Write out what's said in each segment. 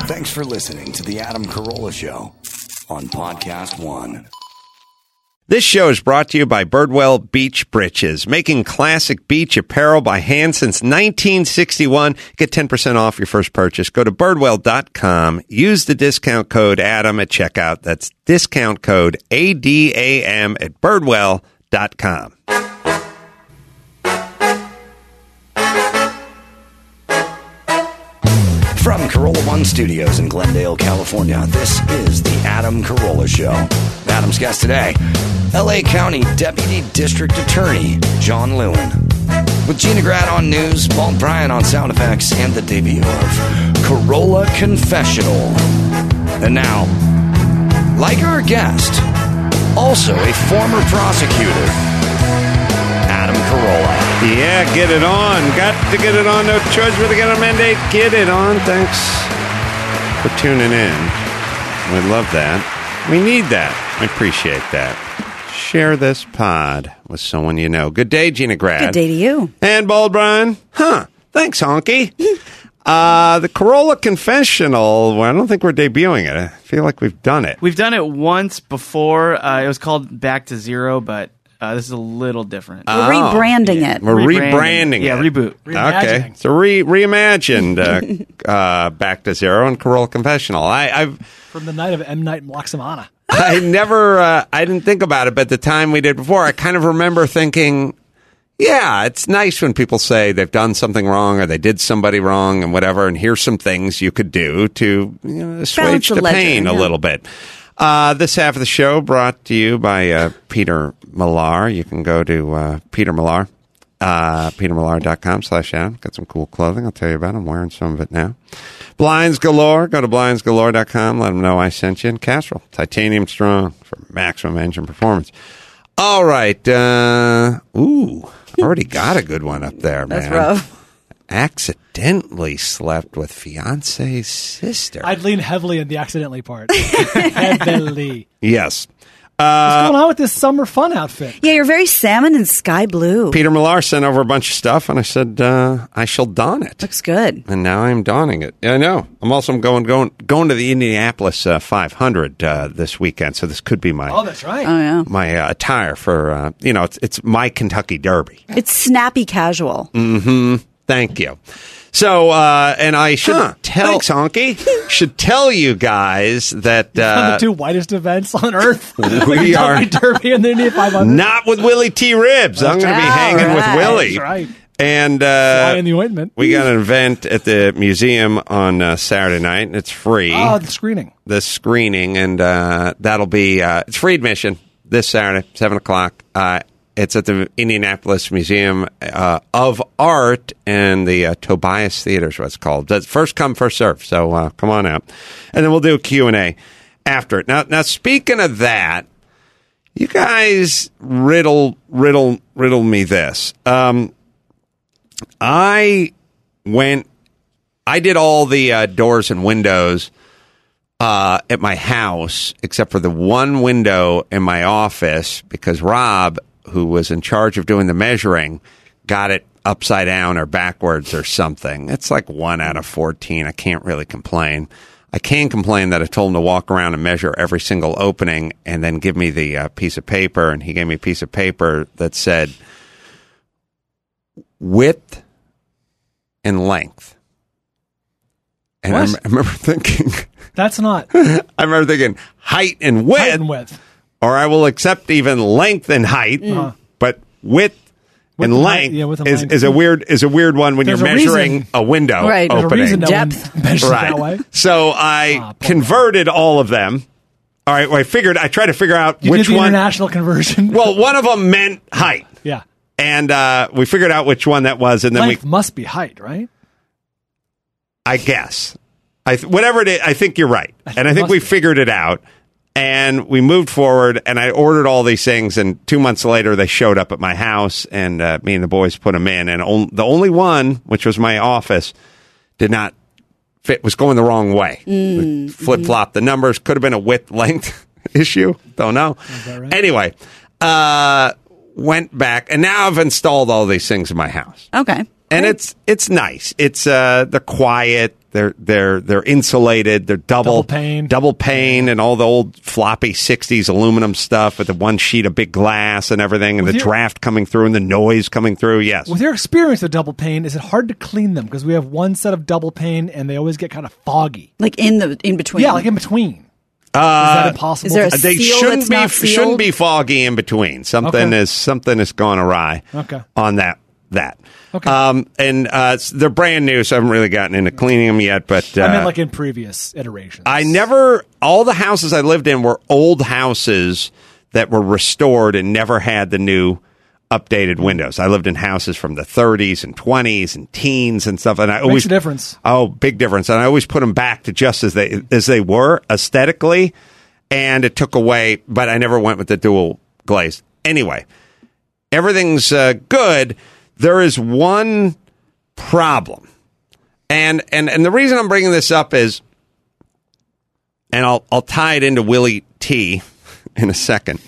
Thanks for listening to The Adam Carolla Show on Podcast One. This show is brought to you by Birdwell Beach Britches, making classic beach apparel by hand since 1961. Get 10% off your first purchase. Go to birdwell.com. Use the discount code ADAM at checkout. That's discount code ADAM at birdwell.com. From Carolla One Studios in Glendale, California, this is The Adam Carolla Show. Adam's guest today, L.A. County Deputy District Attorney John Lewin. With Gina Grad on news, Bald Brian on sound effects, and the debut of Carolla Confessional. And now, like our guest, also a former prosecutor, Adam Carolla. Yeah, get it on. Got to get it on. No choice but to get a mandate. Get it on. Thanks for tuning in. We love that. We need that. I appreciate that. Share this pod with someone you know. Good day, Gina Grad. Good day to you. And Bald Brian. Thanks, Honky. The Carolla Confessional, well, I don't think we're debuting it. I feel like we've done it. We've done it once before. It was called Back to Zero, but this is a little different. We're rebranding it. We're rebranding it. Yeah, reboot. Okay. So reimagined Back to Zero and Carolla Confessional. I've From the night of M. Night in Laksamana. I never, I didn't think about it, but the time we did before, I kind of remember thinking, yeah, it's nice when people say they've done something wrong or they did somebody wrong and whatever, and here's some things you could do to assuage the pain a little bit. This half of the show brought to you by Peter Millar. You can go to Peter Millar, petermillar.com/Adam. Got some cool clothing. I'll tell you about it. I'm wearing some of it now. Blinds Galore. Go to blindsgalore.com. Let them know I sent you. And Castrol, titanium strong for maximum engine performance. All right. Already got a good one up there, man. That's rough. Accidentally slept with fiance's sister. I'd lean heavily in the accidentally part. Heavily. Yes. What's going on with this summer fun outfit? Yeah, you're very salmon and sky blue. Peter Millar sent over a bunch of stuff, and I said, I shall don it. Looks good. And now I'm donning it. Yeah, I know. I'm also going to the Indianapolis 500 this weekend, so this could be my That's right. Oh, yeah. my attire for, it's my Kentucky Derby. It's snappy casual. Mm-hmm. Thank you. So, and I should thanks, Honky. Should tell you guys that One of the two whitest events on earth. we are Derby and the Indy 500. not with Willie T. Ribs. I'm going to be hanging with Willie. That's right. And Fly in the ointment. we got an event at the museum on Saturday night, and it's free. Oh, the screening. The screening, and that'll be it's free admission this Saturday, 7:00. It's at the Indianapolis Museum of Art and the Tobias Theater is what it's called. That's first come, first serve. So come on out. And then we'll do a Q&A after it. Now speaking of that, you guys riddle me this. I did all the doors and windows at my house, except for the one window in my office, because Rob, who was in charge of doing the measuring, got it upside down or backwards or something. It's like 1 out of 14. I can't really complain. I can complain that I told him to walk around and measure every single opening and then give me the piece of paper, and he gave me a piece of paper that said width and length. And I remember thinking... That's not... I remember thinking height and width. Height and width. Or I will accept even length and height, but width and length is a weird one when you're measuring a window right. opening. Depth. Right. That way. So I converted all of them. All right, well, I tried to figure out you which did the one. International conversion. Well, one of them meant height. Yeah. And we figured out which one that was, and then length must be height, right? I guess. Whatever it is, I think you're right. And I think we figured it out. And we moved forward, and I ordered all these things, and 2 months later, they showed up at my house, and me and the boys put them in. And the only one, which was my office, did not fit, was going the wrong way. Flip-flop the numbers. Could have been a width-length issue. Don't know. Right? Anyway, went back, and now I've installed all these things in my house. Okay. And it's nice. It's they're quiet. They're insulated. They're double pane, and all the old floppy '60s aluminum stuff with the one sheet of big glass and everything, and the draft coming through and the noise coming through. Yes. With your experience with double pane, is it hard to clean them? Because we have one set of double pane, and they always get kind of foggy. Like in between. Yeah, like in between. Is that impossible? Is there a They seal that's not sealed? shouldn't be foggy in between. Something has gone awry. Okay. On that. Okay. They're brand new, so I haven't really gotten into cleaning them yet. But I mean, like in previous iterations. All the houses I lived in were old houses that were restored and never had the new updated windows. I lived in houses from the 30s and 20s and teens and stuff, and I always makes a difference. Oh, big difference! And I always put them back to just as they were aesthetically, and it took away. But I never went with the dual glaze. Anyway, everything's good. There is one problem, and the reason I'm bringing this up is, and I'll tie it into Willie T in a second.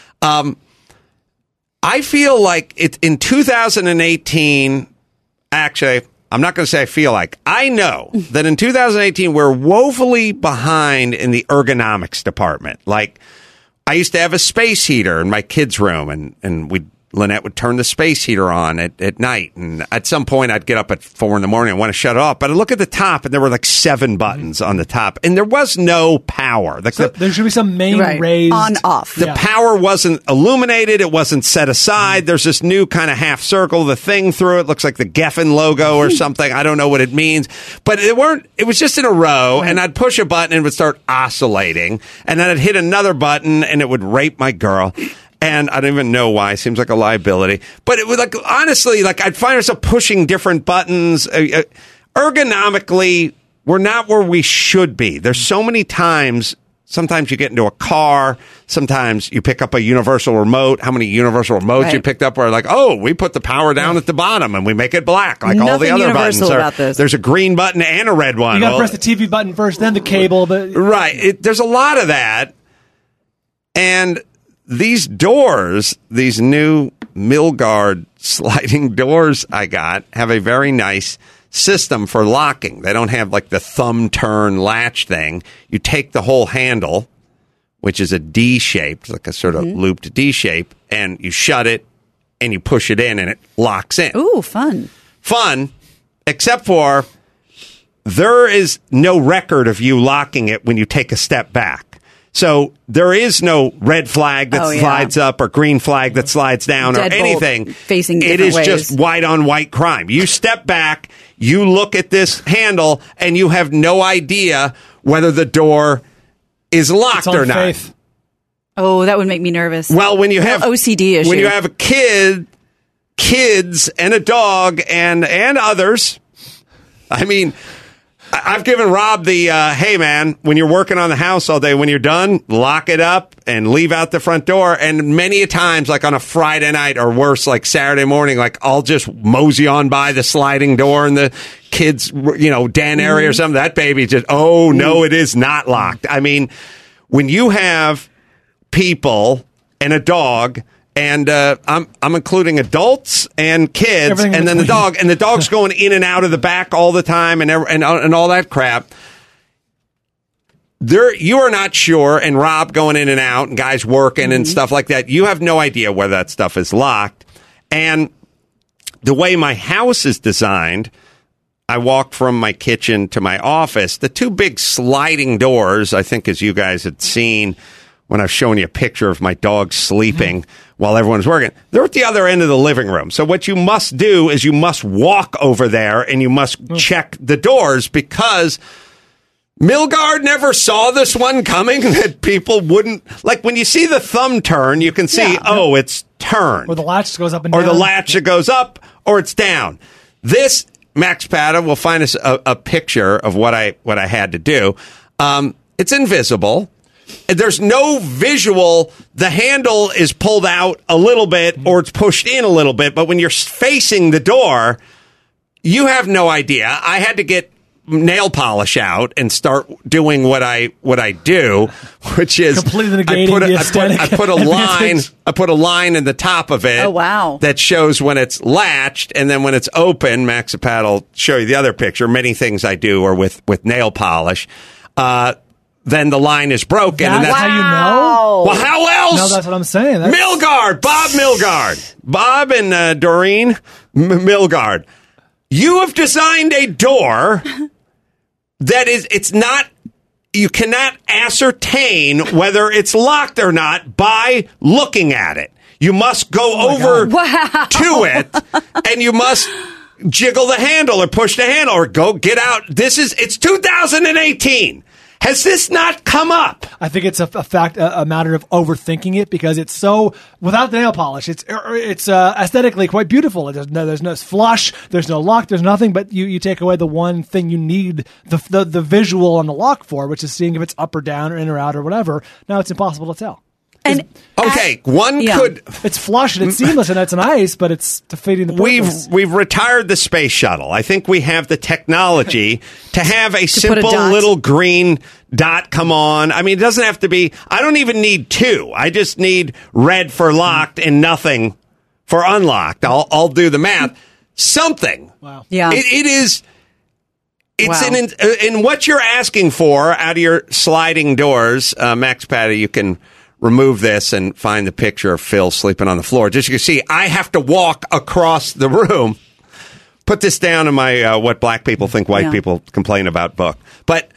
I feel like it's in 2018. Actually, I'm not going to say I feel like. I know that in 2018 we're woefully behind in the ergonomics department. Like, I used to have a space heater in my kids' room, and Lynette would turn the space heater on at night, and at some point I'd get up at 4 a.m. and want to shut it off. But I look at the top, and there were like 7 buttons on the top, and there was no power. So there should be some main raised on-off. The power wasn't illuminated. It wasn't set aside. There's this new kind of half circle. The thing through it looks like the Geffen logo or something. I don't know what it means, but it was just in a row, and I'd push a button and it would start oscillating, and then I'd hit another button and it would rape my girl. And I don't even know why. It seems like a liability. But it was like, honestly, like I'd find myself pushing different buttons. Ergonomically, we're not where we should be. There's so many times, sometimes you get into a car, sometimes you pick up a universal remote. How many universal remotes you picked up where like, oh, we put the power down at the bottom and we make it black like all the other buttons. There's a green button and a red one. You got to press the TV button first, then the cable. But there's a lot of that. And these doors, these new Milgard sliding doors I got, have a very nice system for locking. They don't have like the thumb turn latch thing. You take the whole handle, which is a D shaped, like a sort of looped D shape, and you shut it and you push it in and it locks in. Ooh, fun. Fun, except for there is no record of you locking it when you take a step back. So there is no red flag that slides up or green flag that slides down or anything. Facing different it is ways. just white on white crime. You step back, you look at this handle, and you have no idea whether the door is locked or not. Faith. Oh, that would make me nervous. Well, when you have OCD issue, when you have a kids and a dog and others, I mean, I've given Rob the, hey, man, when you're working on the house all day, when you're done, lock it up and leave out the front door. And many a times, like on a Friday night or worse, like Saturday morning, like I'll just mosey on by the sliding door in the kids, den area or something. That baby just, oh, no, it is not locked. I mean, when you have people and a dog, and I'm including adults and kids, everything and then the dog, and the dog's going in and out of the back all the time, and all that crap. You are not sure, and Rob going in and out, and guys working and stuff like that. You have no idea whether that stuff is locked. And the way my house is designed, I walk from my kitchen to my office. The 2 big sliding doors, I think, as you guys had seen when I've shown you a picture of my dog sleeping while everyone's working, they're at the other end of the living room. So what you must do is you must walk over there and you must check the doors, because Milgard never saw this one coming, that people wouldn't, like when you see the thumb turn, you can see, it's turned. Or the latch goes up and down. Or the latch that goes up or it's down. This, Max Pata will find us a picture of what I had to do. It's invisible. There's no visual. The handle is pulled out a little bit or it's pushed in a little bit. But when you're facing the door, you have no idea. I had to get nail polish out and start doing what I do, which is Completely negating the aesthetic I put a line. advantage. I put a line in the top of it. Oh, wow. That shows when it's latched, and then when it's open, Maxipad will show you the other picture. Many things I do are with nail polish. Then the line is broken. That's and how you know? Well, how else? No, that's what I'm saying. That's- Milgard, Bob Milgard. Bob and Doreen Milgard. You have designed a door that it's not, you cannot ascertain whether it's locked or not by looking at it. You must go over to it, and you must jiggle the handle or push the handle or go get out. It's 2018. Has this not come up? I think it's a matter of overthinking it because it's so without the nail polish. It's aesthetically quite beautiful. There's no flush. There's no lock. There's nothing. But you take away the one thing you need the visual on the lock for, which is seeing if it's up or down or in or out or whatever. Now it's impossible to tell. And could. It's flush and it's seamless and it's nice, but it's defeating the purpose. We've retired the space shuttle. I think we have the technology to have a put a simple dot. little green dot come on. I mean, it doesn't have to be. I don't even need two. I just need red for locked and nothing for unlocked. I'll do the math. Something. Wow. Yeah. It is. It's Wow. in what you're asking for out of your sliding doors, Max Patty. You can remove this and find the picture of Phil sleeping on the floor. Just so you can see, I have to walk across the room. Put this down in my What Black People Think White People Complain About book. But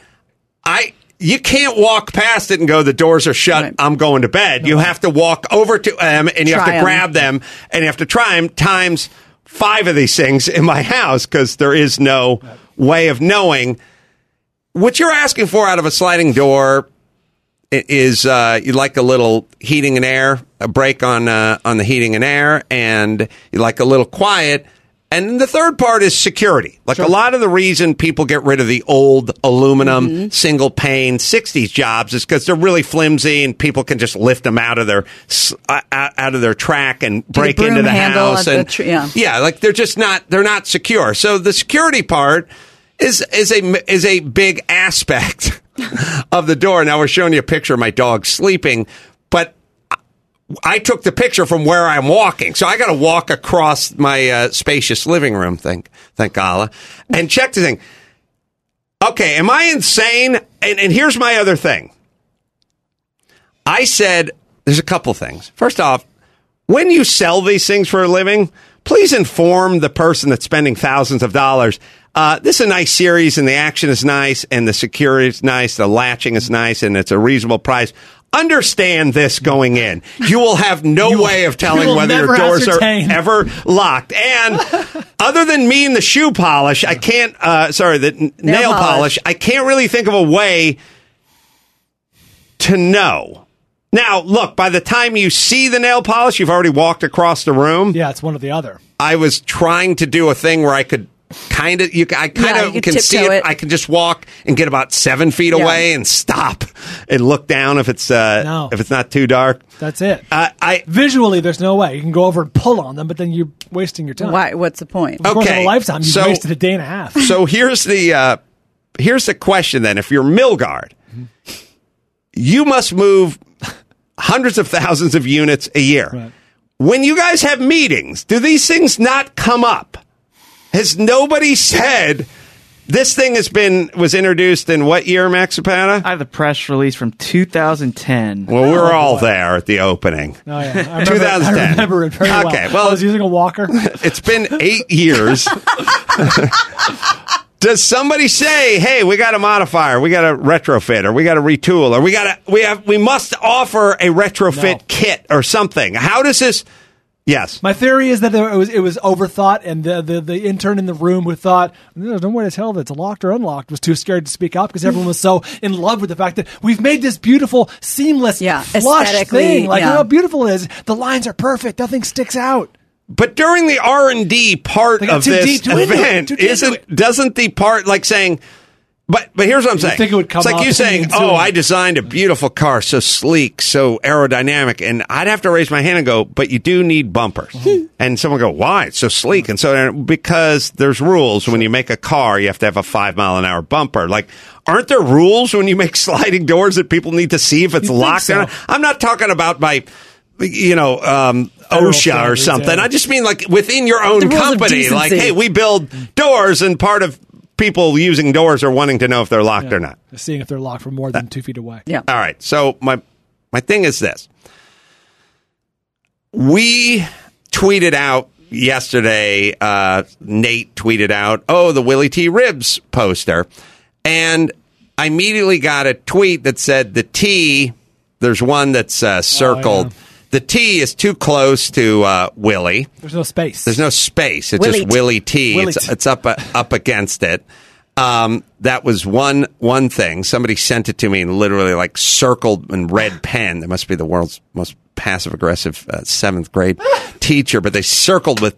you can't walk past it and go, the doors are shut, Right. I'm going to bed. You have to walk over to them, and you have to grab them, and you have to try them times 5 of these things in my house because there is no way of knowing. What you're asking for out of a sliding door is you like a little heating and air, a break on the heating and air, and you like a little quiet. And the third part is security. Like a lot of the reason people get rid of the old aluminum single pane 60s jobs is because they're really flimsy and people can just lift them out of their track and break broom into the handle house. at the And like they're not secure. So the security part is a big aspect of the door. Now we're showing you a picture of my dog sleeping, but I took the picture from where I'm walking, so I got to walk across my spacious living room. Thank Allah, and check the thing. Okay, am I insane? And here's my other thing. I said there's a couple things. First off, when you sell these things for a living, please inform the person that's spending thousands of dollars. This is a nice series, and the action is nice, and the security is nice, the latching is nice, and it's a reasonable price. Understand this going in. You will have no way of telling whether your doors ascertain. are ever locked. And other than me and the shoe polish, I can't, the nail polish, I can't really think of a way to know. Now, look, by the time you see the nail polish, you've already walked across the room. Yeah, it's one or the other. I was trying to do a thing where I could can see it. It. I can just walk and get about 7 feet away and stop and look down if it's not too dark. That's it. Visually, there's no way. You can go over and pull on them, but then you're wasting your time. Why? What's the point? Of course, in a lifetime, you've wasted a day and a half. So here's the question then. If you're Milgard, you must move hundreds of thousands of units a year. Right. When you guys have meetings, do these things not come up? Has nobody said this thing was introduced in what year, Max Zapata? I have the press release from 2010. Well, we're all there at the opening. Oh, yeah. I 2010. I remember it very well. Okay, well, I was using a walker. It's been 8 years. Does somebody say, "Hey, we got a modifier, we got a retrofit, or we got to retool, or we must offer a retrofit kit or something"? How does this? Yes. My theory is that it was overthought, and the intern in the room who thought there's no way to tell that it's locked or unlocked was too scared to speak up because everyone was so in love with the fact that we've made this beautiful, seamless, flush thing. Like, look how beautiful it is. The lines are perfect. Nothing sticks out. But during the R&D part of this event, doesn't the part like saying, But here's what I'm saying. think it would come it's like up you saying, into "Oh, it. I designed a beautiful car, so sleek, so aerodynamic," and I'd have to raise my hand and go, "But you do need bumpers." And someone go, "Why? It's so sleek." And so because there's rules when you make a car, you have to have a 5-mile-an-hour bumper. Like, aren't there rules when you make sliding doors that people need to see if it's You'd think locked so. or not? I'm not talking about by, OSHA or standards, something. yeah. I just mean like within your own The rules of company. Like, decency. hey, we build doors, and part of people using doors are wanting to know if they're locked or not. Seeing if they're locked from more than 2 feet away. Yeah. All right. So my thing is this. We tweeted out yesterday, Nate tweeted out, the Willie T. Ribs poster. And I immediately got a tweet that said the T, there's one that's circled. yeah. The T is too close to Willie. There's no space. There's no space. It's Willie just Willie T. Willie It's up against it. That was one thing. Somebody sent it to me and literally like circled in red pen. They must be the world's most passive aggressive 7th grade teacher, but they circled with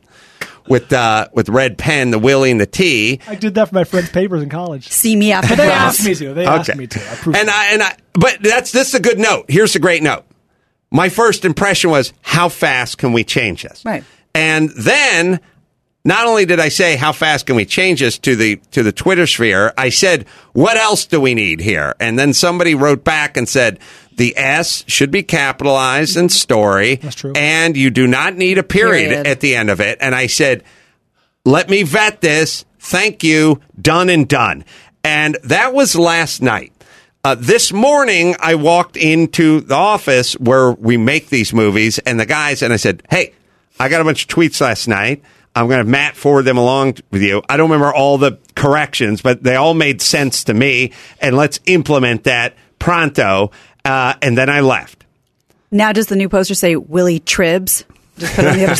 red pen the Willie and the T. I did that for my friends' papers in college. See me after They class. asked me to. They asked me to. I proved it. But this is a good note. Here's a great note. My first impression was, how fast can we change this? Right. And then, not only did I say, how fast can we change this to the Twitter sphere, I said, what else do we need here? And then somebody wrote back and said, the S should be capitalized in story. That's true. And you do not need a period Period. at the end of it. And I said, let me vet this. Thank you. Done and done. And that was last night. This morning, I walked into the office where we make these movies, and the guys, and I said, hey, I got a bunch of tweets last night. I'm going to have Matt forward them along with you. I don't remember all the corrections, but they all made sense to me, and let's implement that pronto. And then I left. Now does the new poster say Willie Tribs? Just put it on the other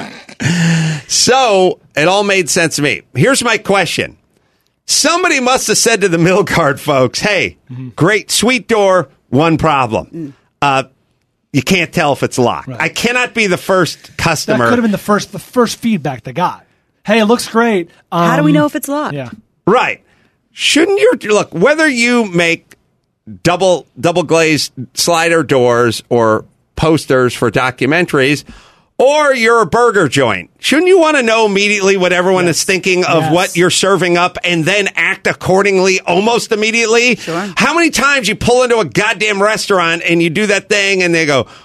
side. So it all made sense to me. Here's my question. Somebody must have said to the Milgard folks, hey, great, sweet door, one problem. You can't tell if it's locked. Right. I cannot be the first That customer. could have been the first feedback they got. Hey, it looks great. How do we know if it's locked? Yeah. Right. Shouldn't look, whether you make double glazed slider doors or posters for documentaries, or you're a burger joint, shouldn't you want to know immediately what everyone is thinking of what you're serving up and then act accordingly almost immediately? Sure. How many times you pull into a goddamn restaurant and you do that thing and they go,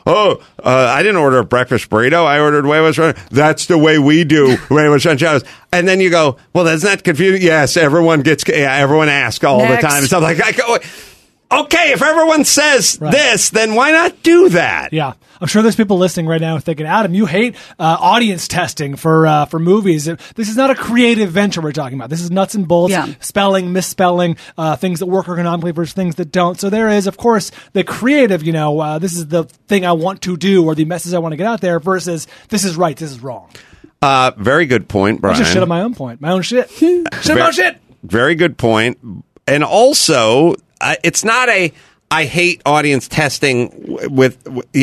I didn't order a breakfast burrito. I ordered huevos. That's the way we do huevos rancheros. And then you go, well, that's not confusing. Yes, everyone asks all Next. the time. Stuff like that. Okay, if everyone says this, then why not do that? Yeah, I'm sure there's people listening right now thinking, Adam, you hate audience testing for movies. This is not a creative venture we're talking about. This is nuts and bolts, spelling, misspelling, things that work ergonomically versus things that don't. So there is, of course, the creative, this is the thing I want to do or the message I want to get out there versus this is right, this is wrong. Very good point, Brian. I just shit on my own point. My own shit. Shit on my own shit. Very good point. And also, it's not I hate audience testing with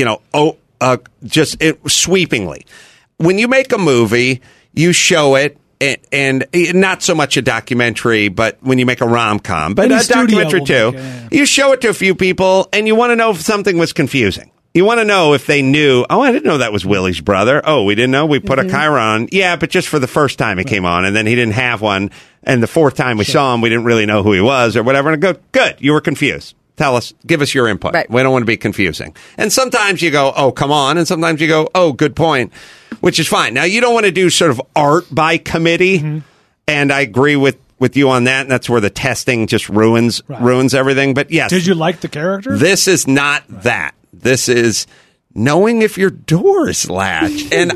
just sweepingly. When you make a movie, you show it, and not so much a documentary, but when you make a rom-com, but Any a studio documentary will too, make it, you show it to a few people, and you want to know if something was confusing. You want to know if they knew, I didn't know that was Willie's brother. Oh, we didn't know? We put a Chiron. Yeah, but just for the first time he came on, and then he didn't have one. And the fourth time we saw him, we didn't really know who he was or whatever. And go, good, you were confused. Tell us, give us your input. Right. We don't want to be confusing. And sometimes you go, oh, come on. And sometimes you go, oh, good point, which is fine. Now, you don't want to do sort of art by committee. And I agree with you on that. And that's where the testing just ruins everything. But yes. Did you like the character? This is not that. This is knowing if your door is latched. And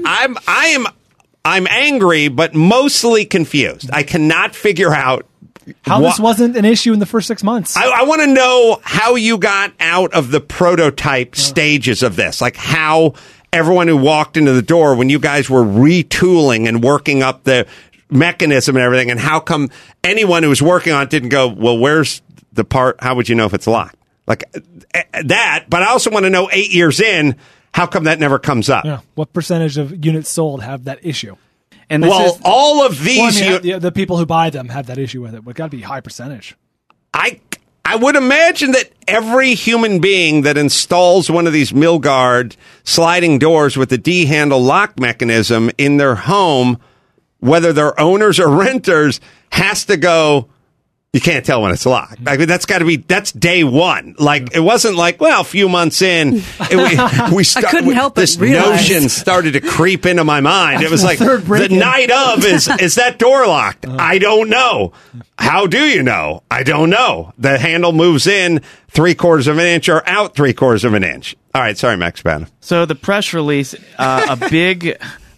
I'm angry, but mostly confused. I cannot figure out how this wasn't an issue in the first 6 months. I want to know how you got out of the prototype stages of this. Like how everyone who walked into the door when you guys were retooling and working up the mechanism and everything, and how come anyone who was working on it didn't go, well, where's the part? How would you know if it's locked? Like that. But I also want to know 8 years in, how come that never comes up? Yeah. What percentage of units sold have that issue? And this is, all of these... The people who buy them have that issue with it. It's got to be a high percentage. I would imagine that every human being that installs one of these Milgard sliding doors with the D-handle lock mechanism in their home, whether they're owners or renters, has to go, you can't tell when it's locked. I mean, that's day one. Like, it wasn't like, well, a few months in, I couldn't help but this realize. notion started to creep into my mind. It was like, third the break-in. night of, is that door locked? I don't know. How do you know? I don't know. The handle moves in 3/4 of an inch or out 3/4 of an inch. All right. Sorry, Max Bannon. So the press release, a big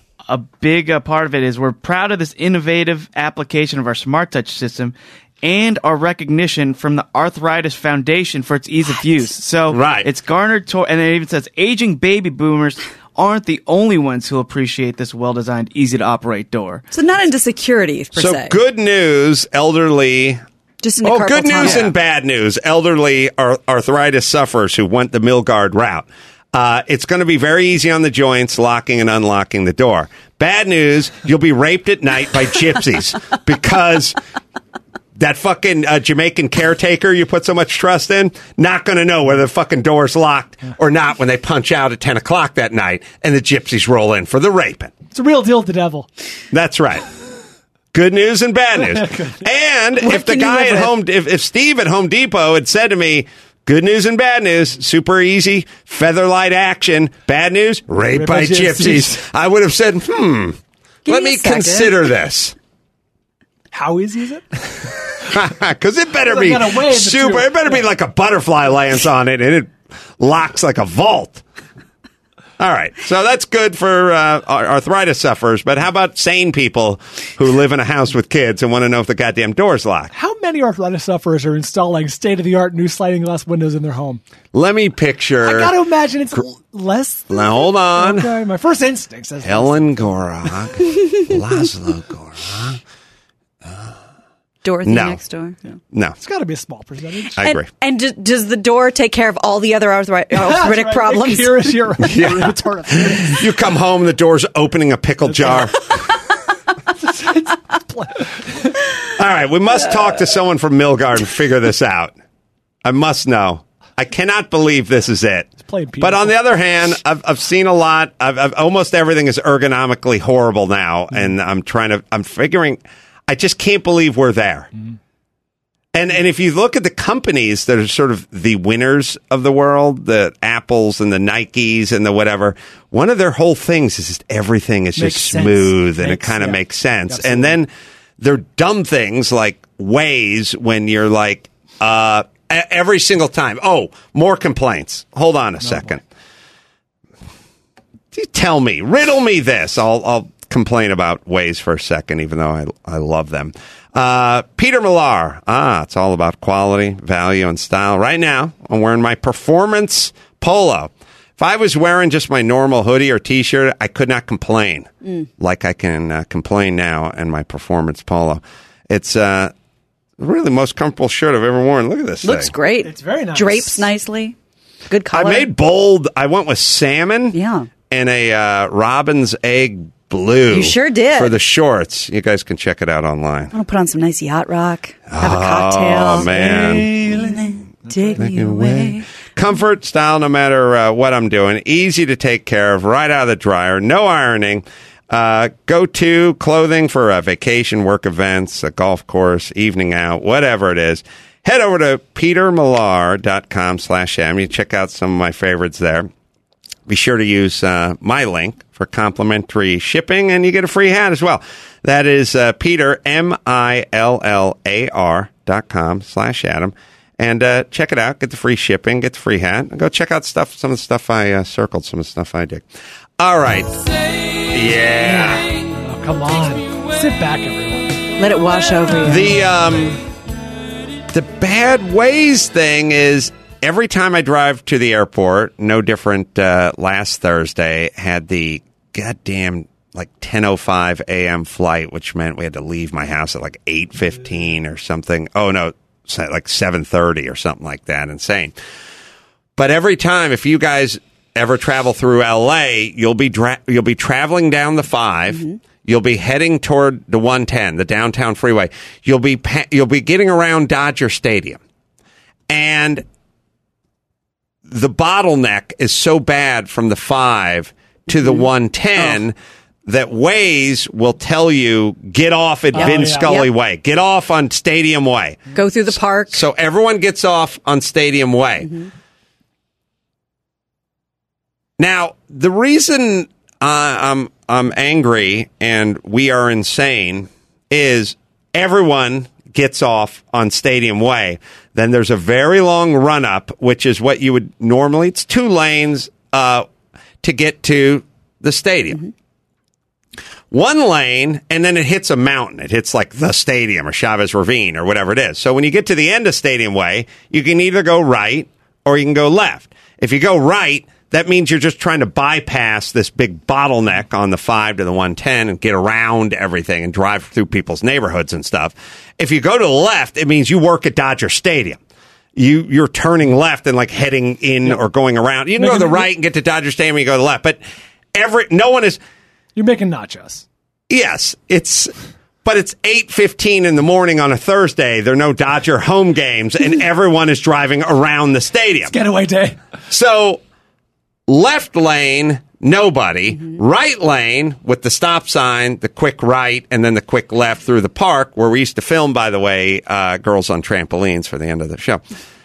part of it is we're proud of this innovative application of our Smart Touch system and our recognition from the Arthritis Foundation for its ease of use. So Right. it's garnered and it even says aging baby boomers aren't the only ones who appreciate this well-designed, easy-to-operate door. So not into security, per So se. good news, elderly. Just into Oh, carpal good news tunnel. and bad news. Elderly arthritis sufferers who went the Milgard route. It's going to be very easy on the joints, locking and unlocking the door. Bad news, you'll be raped at night by gypsies because that fucking Jamaican caretaker you put so much trust in, not going to know whether the fucking door's locked or not when they punch out at 10 o'clock that night and the gypsies roll in for the raping. It's a real deal with the devil. That's right. Good news and bad news. And if the can you guy live at with? if Steve at Home Depot had said to me, good news and bad news, super easy, featherlight action, bad news, raped by gypsies, I would have said, let me me a second. consider this. How easy is it? Because it better Well, be they gotta weigh the super, two. it better be like a butterfly lands on it and it locks like a vault. All right, so that's good for arthritis sufferers, but how about sane people who live in a house with kids and want to know if the goddamn door's locked? How many arthritis sufferers are installing state-of-the-art new sliding glass windows in their home? Let me picture. I got to imagine it's less. Now, hold on. Okay, my first instinct says Helen Gorak, Laszlo Gorak. Dorothy No. next door. Yeah. No, it's got to be a small percentage. I agree. And does the door take care of all the other arthritic Right. problems? Here is your retarded. You come home, the door's opening a pickle jar. All right, we must talk to someone from Milgard and figure this out. I must know. I cannot believe this is it. plain But on the other hand, I've seen a lot. I've almost everything is ergonomically horrible now, and I'm figuring. I just can't believe we're there. And if you look at the companies that are sort of the winners of the world, the Apples and the Nikes and the whatever, one of their whole things is just everything is Makes just sense. smooth and it Makes- kind of yeah. makes sense. Absolutely. And then they're dumb things like Waze when you're like, every single time. Oh, more complaints. Hold on a second. You tell me, riddle me this. I'll complain about Waze for a second, even though I love them. Peter Millar. It's all about quality, value, and style. Right now, I'm wearing my performance polo. If I was wearing just my normal hoodie or T-shirt, I could not complain like I can complain now in my performance polo. It's really the most comfortable shirt I've ever worn. Look at this Looks thing. great. It's very nice. Drapes nicely. Good color. I made bold. I went with salmon. Yeah. And a robin's egg blue. You sure did. For the shorts. You guys can check it out online. I'm gonna put on some nice yacht rock. Have a cocktail. Oh, man. Take me away. Comfort, style, no matter what I'm doing. Easy to take care of, right out of the dryer. No ironing. Go-to clothing for a vacation, work events, a golf course, evening out, whatever it is. Head over to petermillar.com/am. You check out some of my favorites there. Be sure to use my link for complimentary shipping, and you get a free hat as well. That is Peter, MILLAR.com/Adam. And check it out. Get the free shipping. Get the free hat. And go check out some of the stuff I circled, some of the stuff I dig. All right. Yeah. Oh, come on. Sit back, everyone. Let it wash over you. The bad ways thing is every time I drive to the airport, no different last Thursday, had the goddamn like 10:05 a.m. flight, which meant we had to leave my house at like 8:15 or something. Oh, no, like 7:30 or something like that. Insane. But every time, if you guys ever travel through L.A., you'll be traveling down the 5. Mm-hmm. You'll be heading toward the 110, the downtown freeway. You'll be getting around Dodger Stadium. And the bottleneck is so bad from the 5 to the 110 that Waze will tell you, get off at Vin Scully Way. Get off on Stadium Way. Go through the park. So everyone gets off on Stadium Way. Mm-hmm. Now, the reason I'm angry and we are insane is everyone gets off on Stadium Way. Then there's a very long run-up, which is what you would normally... It's 2 lanes to get to the stadium. Mm-hmm. 1 lane, and then it hits a mountain. It hits like the stadium or Chavez Ravine or whatever it is. So when you get to the end of Stadium Way, you can either go right or you can go left. If you go right, that means you're just trying to bypass this big bottleneck on the 5 to the 110 and get around everything and drive through people's neighborhoods and stuff. If you go to the left, it means you work at Dodger Stadium. You're turning left and like heading in or going around. You can go to the right and get to Dodger Stadium and you go to the left. But no one is... You're making nachos. Yes, but it's 8:15 in the morning on a Thursday. There are no Dodger home games, and everyone is driving around the stadium. It's getaway day. So, left lane, nobody. Right lane with the stop sign, the quick right, and then the quick left through the park, where we used to film, by the way, Girls on Trampolines for the end of the show.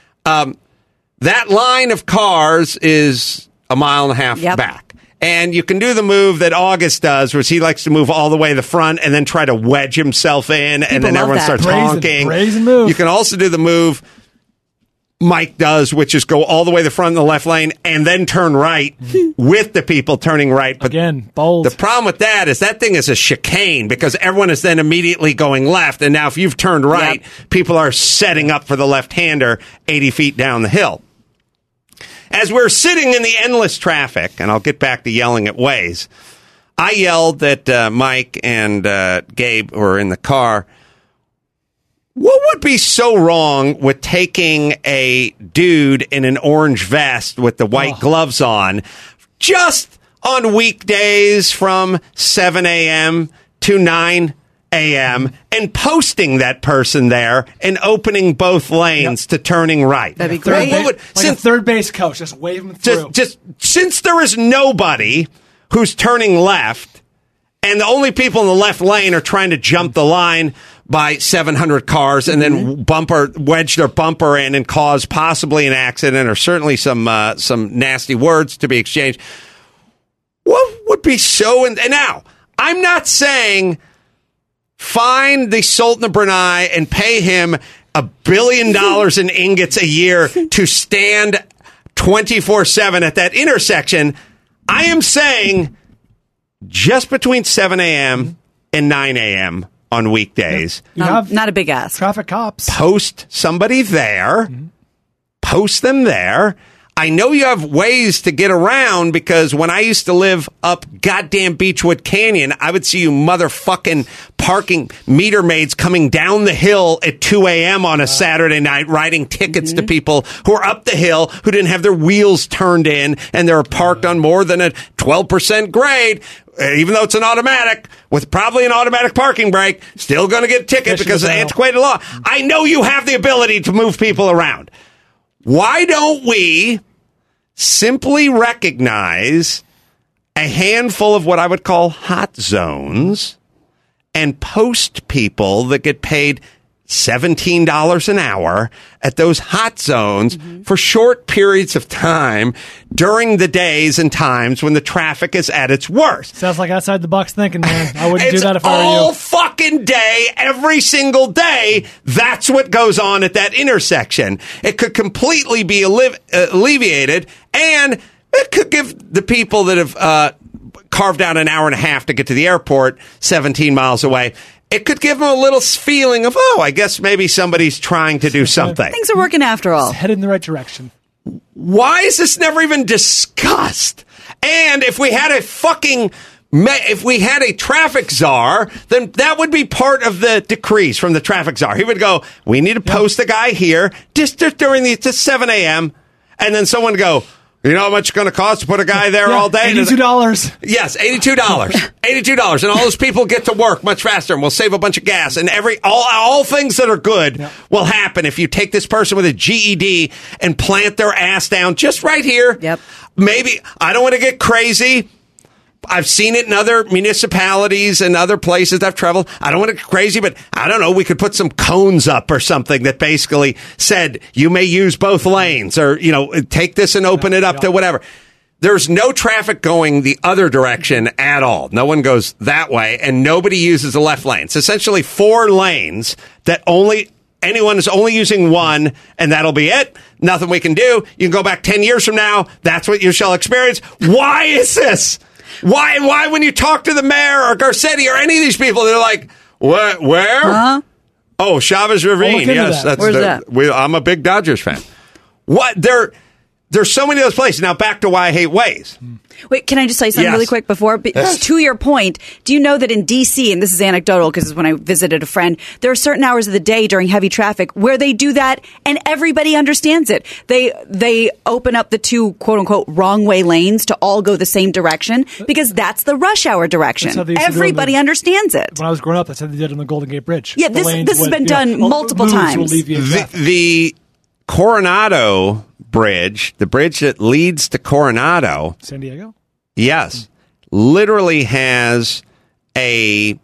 That line of cars is a mile and a half back. And you can do the move that August does, where he likes to move all the way to the front and then try to wedge himself in, and then everyone starts honking. Brazen move. You can also do the move Mike does, which is go all the way to the front in the left lane and then turn right with the people turning right. But again, bold. The problem with that is that thing is a chicane because everyone is then immediately going left. And now if you've turned right, people are setting up for the left-hander 80 feet down the hill. As we're sitting in the endless traffic, and I'll get back to yelling at Waze, I yelled at Mike and Gabe, who were in the car, what would be so wrong with taking a dude in an orange vest with the white gloves on just on weekdays from 7 a.m. to 9 a.m. and posting that person there and opening both lanes to turning right? That'd be great. A third base coach, just wave him through. Just since there is nobody who's turning left, and the only people in the left lane are trying to jump the line by 700 cars and then wedge their bumper in and cause possibly an accident or certainly some nasty words to be exchanged. What would be so... And now, I'm not saying find the Sultan of Brunei and pay him $1 billion in ingots a year to stand 24/7 at that intersection. I am saying just between 7 a.m. and 9 a.m. on weekdays. Not a big ask. Traffic cops. Post somebody there. Post them there. I know you have ways to get around because when I used to live up goddamn Beechwood Canyon, I would see you motherfucking parking meter maids coming down the hill at 2 a.m. on a Saturday night writing tickets to people who are up the hill who didn't have their wheels turned in and they're parked on more than a 12% grade. Even though it's an automatic, with probably an automatic parking brake, still going to get a ticket because of antiquated law. I know you have the ability to move people around. Why don't we simply recognize a handful of what I would call hot zones and post people that get paid $17 an hour at those hot zones for short periods of time during the days and times when the traffic is at its worst. Sounds like outside the box thinking, man. I wouldn't do that if I were you. All fucking day, every single day, that's what goes on at that intersection. It could completely be alleviated, and it could give the people that have carved out an hour and a half to get to the airport 17 miles away, it could give them a little feeling of, I guess maybe somebody's trying to do something. Things are working after all. It's headed in the right direction. Why is this never even discussed? And if we had a traffic czar, then that would be part of the decrees from the traffic czar. He would go, we need to post a guy here just during just 7 a.m. And then someone would go, You know how much it's going to cost to put a guy there all day? $82. Yes, $82. $82. And all those people get to work much faster, and we'll save a bunch of gas. And all things that are good will happen if you take this person with a GED and plant their ass down just right here. Yep. Maybe, I don't want to get crazy. I've seen it in other municipalities and other places I've traveled. I don't want to get crazy, but I don't know. We could put some cones up or something that basically said you may use both lanes, or, take this and open it up to whatever. There's no traffic going the other direction at all. No one goes that way, and nobody uses the left lane. It's essentially 4 lanes that anyone is only using one, and that'll be it. Nothing we can do. You can go back 10 years from now. That's what you shall experience. Why is this? Why when you talk to the mayor or Garcetti or any of these people, they're like, what, where? Huh? Oh, Chavez Ravine. Yes, that. Where's that? I'm a big Dodgers fan. What? There's so many of those places. Now back to why I hate Waze. Wait, can I just say something really quick before? To your point, do you know that in D.C., and this is anecdotal because when I visited a friend, there are certain hours of the day during heavy traffic where they do that and everybody understands it. They open up the 2 quote-unquote wrong way lanes to all go the same direction because that's the rush hour direction. Everybody understands it. When I was growing up, that's how they did on the Golden Gate Bridge. Yeah, this has been done multiple times. The Coronado Bridge, the bridge that leads to Coronado, San Diego? Yes. Literally has a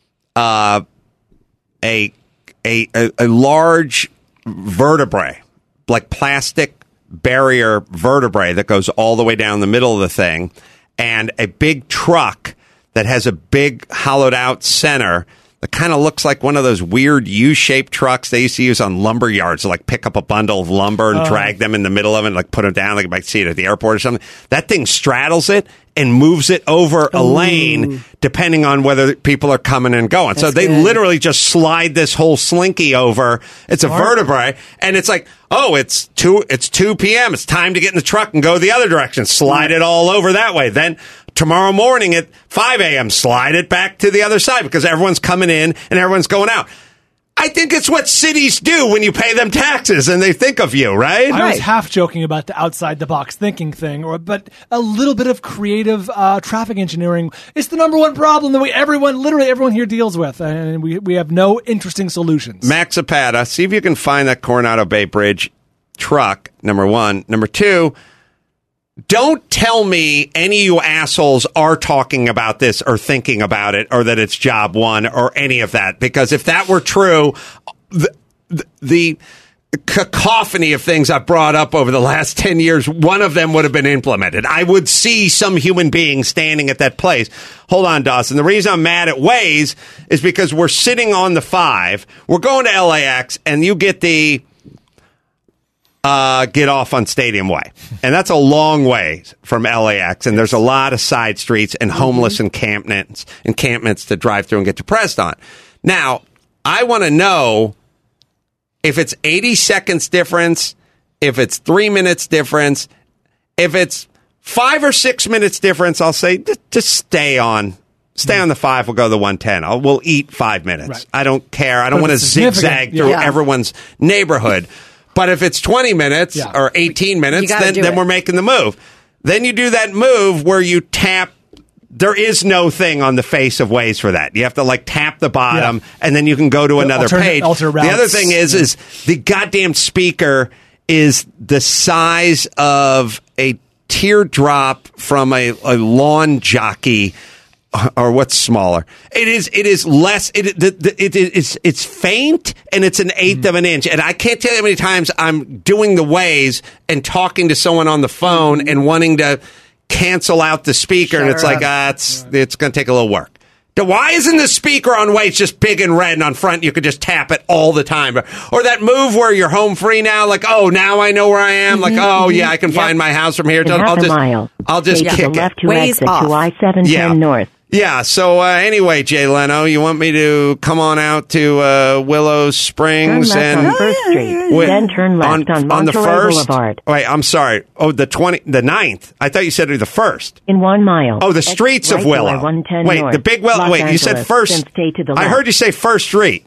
large vertebrae, like plastic barrier vertebrae that goes all the way down the middle of the thing, and a big truck that has a big hollowed out center that kind of looks like one of those weird U-shaped trucks they used to use on lumber yards to like pick up a bundle of lumber and drag them in the middle of it and like put them down, like you might see it at the airport or something. That thing straddles it and moves it over a lane depending on whether people are coming and going. So they literally just slide this whole slinky over. It's a vertebrae, and it's like, oh, it's 2 p.m. It's time to get in the truck and go the other direction. Slide it all over that way. Then tomorrow morning at 5 a.m., slide it back to the other side because everyone's coming in and everyone's going out. I think it's what cities do when you pay them taxes and they think of you, right? I was half joking about the outside the box thinking thing, but a little bit of creative traffic engineering is the number one problem that literally everyone here deals with, and we have no interesting solutions. Max Zapata, see if you can find that Coronado Bay Bridge truck, number one. Number two, don't tell me any of you assholes are talking about this or thinking about it or that it's job one or any of that. Because if that were true, the cacophony of things I've brought up over the last 10 years, one of them would have been implemented. I would see some human being standing at that place. Hold on, Dawson. The reason I'm mad at Waze is because we're sitting on the 5. We're going to LAX and you get the... get off on Stadium Way. And that's a long way from LAX. And there's a lot of side streets and homeless encampments to drive through and get depressed on. Now, I want to know if it's 80 seconds difference, if it's 3 minutes difference, if it's 5 or 6 minutes difference, I'll say just stay on the 5. We'll go the 110. We'll eat 5 minutes. Right. I don't care. I don't want to zigzag through everyone's neighborhood. But if it's 20 minutes or 18 minutes, then we're making the move. Then you do that move where you tap. There is no thing on the face of Waze for that. You have to tap the bottom and then you can go to another page. The other thing is the goddamn speaker is the size of a teardrop from a lawn jockey. Or what's smaller? It is less. It's faint and it's an eighth of an inch. And I can't tell you how many times I'm doing the Waze and talking to someone on the phone and wanting to cancel out the speaker, and it's like it's going to take a little work. Why isn't the speaker on Waze just big and red and on front? You could just tap it all the time. Or that move where you're home free now, now I know where I am. I can find my house from here. I'll just kick it. Left to exit to I-710 North. Yeah, so anyway, Jay Leno, you want me to come on out to Willow Springs turn left on 1st Street, then turn left on Monterey Boulevard. Wait, I'm sorry. Oh, the 9th. I thought you said the 1st. In 1 mile. Oh, the streets of Willow. Wait, the big Willow. Wait, you said 1st. I heard you say 1st Street.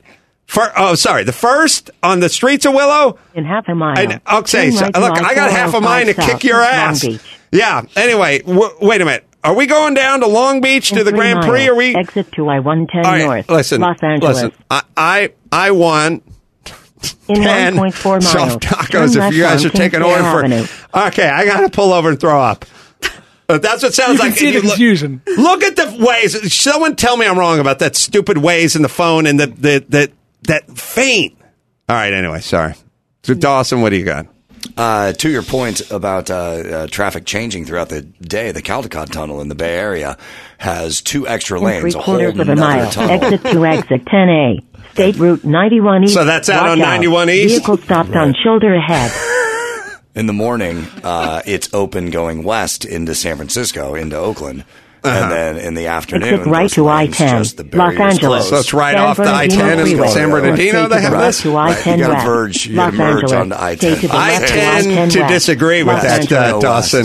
The first on the streets of Willow? In half a mile. Okay, so, look, I got half a mind to kick your ass. Yeah, anyway, wait a minute. Are we going down to Long Beach to the Grand Prix? Are we exit to I-110 North, Los Angeles? Listen, I want in 1.4 miles. Soft tacos if you guys are taking order for. Okay, I got to pull over and throw up. That's what it sounds like. See the confusion. Look at the ways. Someone tell me I'm wrong about that stupid ways in the phone and that faint. All right. Anyway, sorry. So Dawson, what do you got? To your point about traffic changing throughout the day, the Caldecott Tunnel in the Bay Area has 2 extra lanes, a whole of a mile. tunnel. Exit to exit 10A. State Route 91 East. So that's out on 91 East? Vehicle stopped on shoulder ahead. In the morning, it's open going west into San Francisco, into Oakland. And then in the afternoon, exit right to I-10, Los Angeles. So it's right off the I-10 in San Bernardino. They have this. Right, you got to merge onto I-10. I tend to disagree with that, Dawson.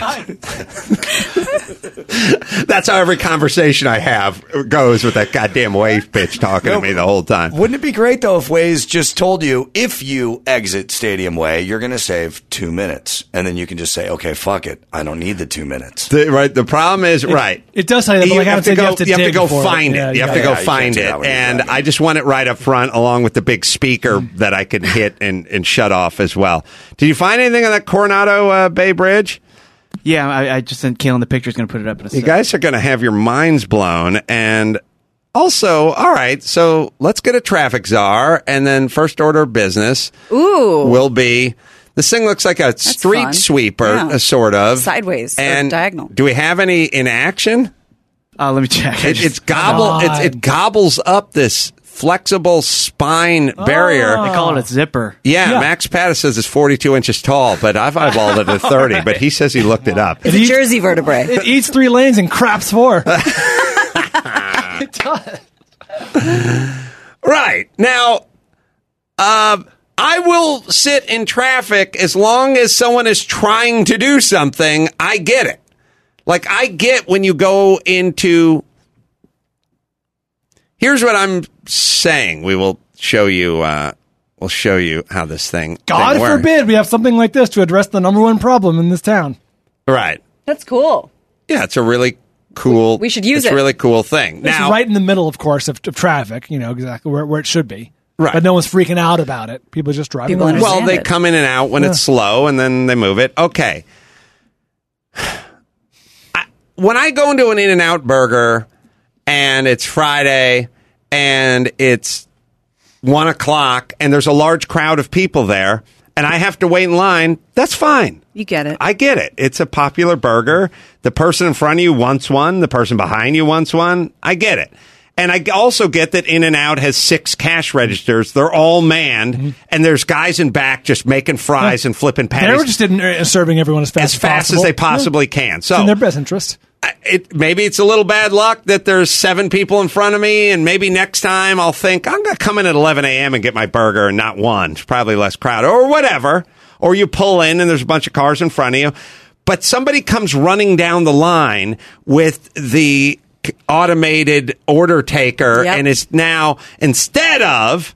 That's how every conversation I have goes with that goddamn Waze bitch talking to me the whole time. Wouldn't it be great, though, if Waze just told you, if you exit Stadium Way, you're going to save 2 minutes. And then you can just say, okay, fuck it. I don't need the 2 minutes. The problem is, right. It does say that, but you have to go find it. You have to go find it. And I just want it right up front, along with the big speaker that I can hit and shut off as well. Did you find anything on that Coronado Bay Bridge? Yeah, I just sent Kaylin the picture. He's going to put it up in a second. You guys are going to have your minds blown. And also, all right, so let's get a traffic czar, and then first order of business will be... This thing looks like a street sweeper, sort of. Sideways and or diagonal. Do we have any in action? Let me check. It gobbles up this flexible spine barrier. They call it a zipper. Yeah, Max Pattis says it's 42 inches tall, but I've eyeballed it at 30, but he says he looked it up. It's a Jersey vertebrae. It eats 3 lanes and craps 4. It does. Right. Now, I will sit in traffic as long as someone is trying to do something. I get it. Like, I get when you go into... Here's what I'm saying. We will show you... we'll show you how this thing God works. forbid we have something like this to address the number one problem in this town. Right. That's cool. Yeah, it's a really cool... We should use it. It's a really cool thing. It's right in the middle, of course, of traffic. You know, exactly where it should be. Right. But no one's freaking out about it. People just drive. Well, they come in and out when it's slow, and then they move it. Okay. When I go into an In-N-Out Burger, and it's Friday, and it's 1 o'clock, and there's a large crowd of people there, and I have to wait in line, that's fine. You get it. I get it. It's a popular burger. The person in front of you wants one. The person behind you wants one. I get it. And I also get that In-N-Out has 6 cash registers. They're all manned, and there's guys in back just making fries and flipping patties. They're interested in serving everyone as fast as they possibly can. So it's in their best interest. Maybe it's a little bad luck that there's 7 people in front of me, and maybe next time I'll think, I'm going to come in at 11 a.m. and get my burger and not one. It's probably less crowded, or whatever. Or you pull in and there's a bunch of cars in front of you. But somebody comes running down the line with the automated order taker and is now, instead of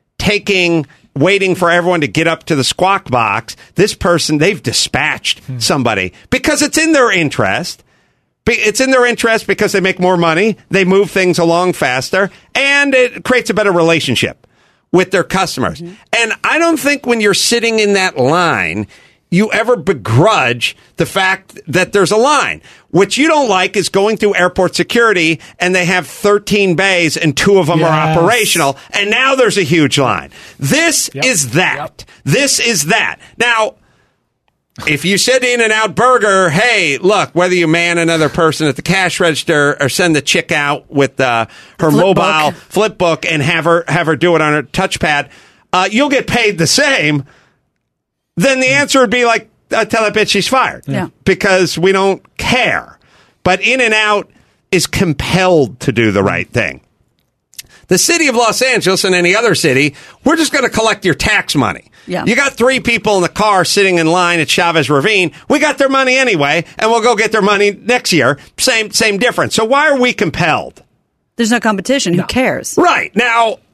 waiting for everyone to get up to the squawk box, this person, they've dispatched somebody because it's in their interest. It's in their interest because they make more money, they move things along faster, and it creates a better relationship with their customers. And I don't think when you're sitting in that line, you ever begrudge the fact that there's a line. What you don't like is going through airport security and they have 13 bays and 2 of them are operational, and now there's a huge line. This is that. This is that. Now, if you said to In-N-Out Burger, hey, look, whether you man another person at the cash register or send the chick out with her mobile flip book and have her do it on her touchpad, you'll get paid the same. Then the answer would be like, tell that bitch she's fired. Yeah. Because we don't care. But In-N-Out is compelled to do the right thing. The city of Los Angeles and any other city, we're just going to collect your tax money. Yeah. You got 3 people in the car sitting in line at Chavez Ravine. We got their money anyway, and we'll go get their money next year. Same difference. So why are we compelled? There's no competition. Who cares? Right. Now,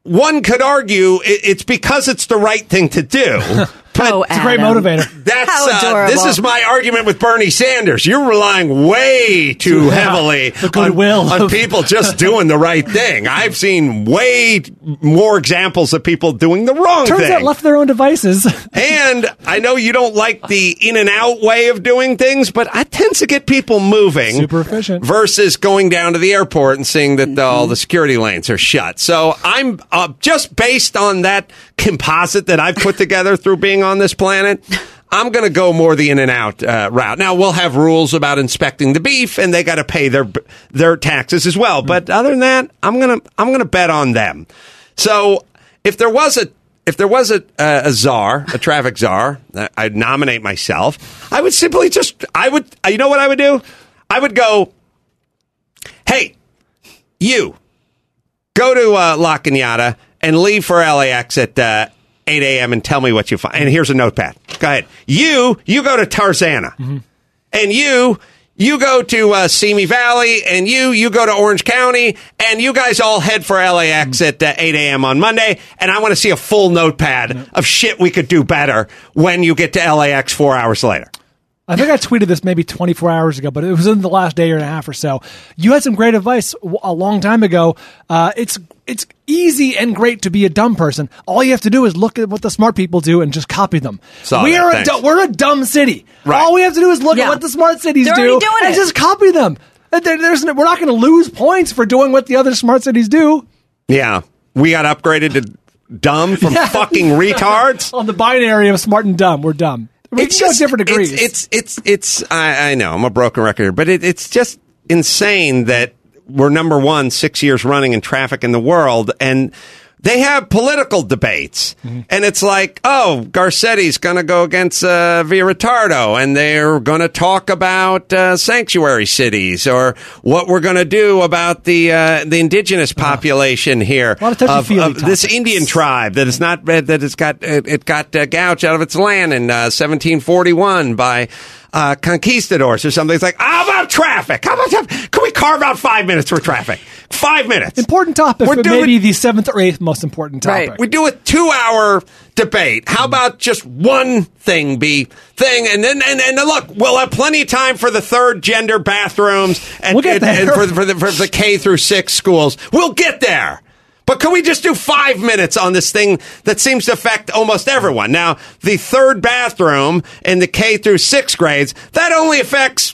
one could argue it's because it's the right thing to do. But it's a great motivator. This is my argument with Bernie Sanders. You're relying way too heavily on people just doing the right thing. I've seen way more examples of people doing the wrong thing. Turns out left their own devices. And I know you don't like the in and out way of doing things, but it tends to get people moving. Super efficient. Versus going down to the airport and seeing that all the security lanes are shut. So I'm just based on that composite that I've put together through being on this planet, I'm going to go more the in and out route. Now we'll have rules about inspecting the beef, and they got to pay their taxes as well. But other than that, I'm gonna bet on them. So if there was a czar, a traffic czar, I'd nominate myself. I would simply you know what I would do? I would go, hey, you go to La Cañada and leave for LAX at 8 a.m. and tell me what you find. And here's a notepad. Go ahead. You go to Tarzana. Mm-hmm. And you go to Simi Valley, and you go to Orange County, and you guys all head for LAX at 8 a.m. on Monday, and I want to see a full notepad of shit we could do better when you get to LAX 4 hours later. I think I tweeted this maybe 24 hours ago, but it was in the last day and a half or so. You had some great advice a long time ago. It's easy and great to be a dumb person. All you have to do is look at what the smart people do and just copy them. We're a dumb city. Right. All we have to do is look at what the smart cities do and just copy them. We're not going to lose points for doing what the other smart cities do. Yeah. We got upgraded to dumb from fucking retards. On the binary of smart and dumb, we're dumb. It's just different degrees. I know I'm a broken record here, but it's just insane that we're number one 6 years running in traffic in the world, and they have political debates, and it's like, oh, Garcetti's going to go against Via Retardo, and they're going to talk about sanctuary cities or what we're going to do about the indigenous population here of this Indian tribe that is not it got gouged out of its land in 1741 by conquistadors or something. It's like, how about traffic? Can we carve out 5 minutes for traffic? 5 minutes. Important topic, but maybe the seventh or eighth most important topic. Right. We do a 2-hour debate. How about just one thing be thing? And then look, we'll have plenty of time for the third gender bathrooms and for the K through 6 schools. We'll get there. But can we just do 5 minutes on this thing that seems to affect almost everyone? Now, the third bathroom in the K through 6 grades, that only affects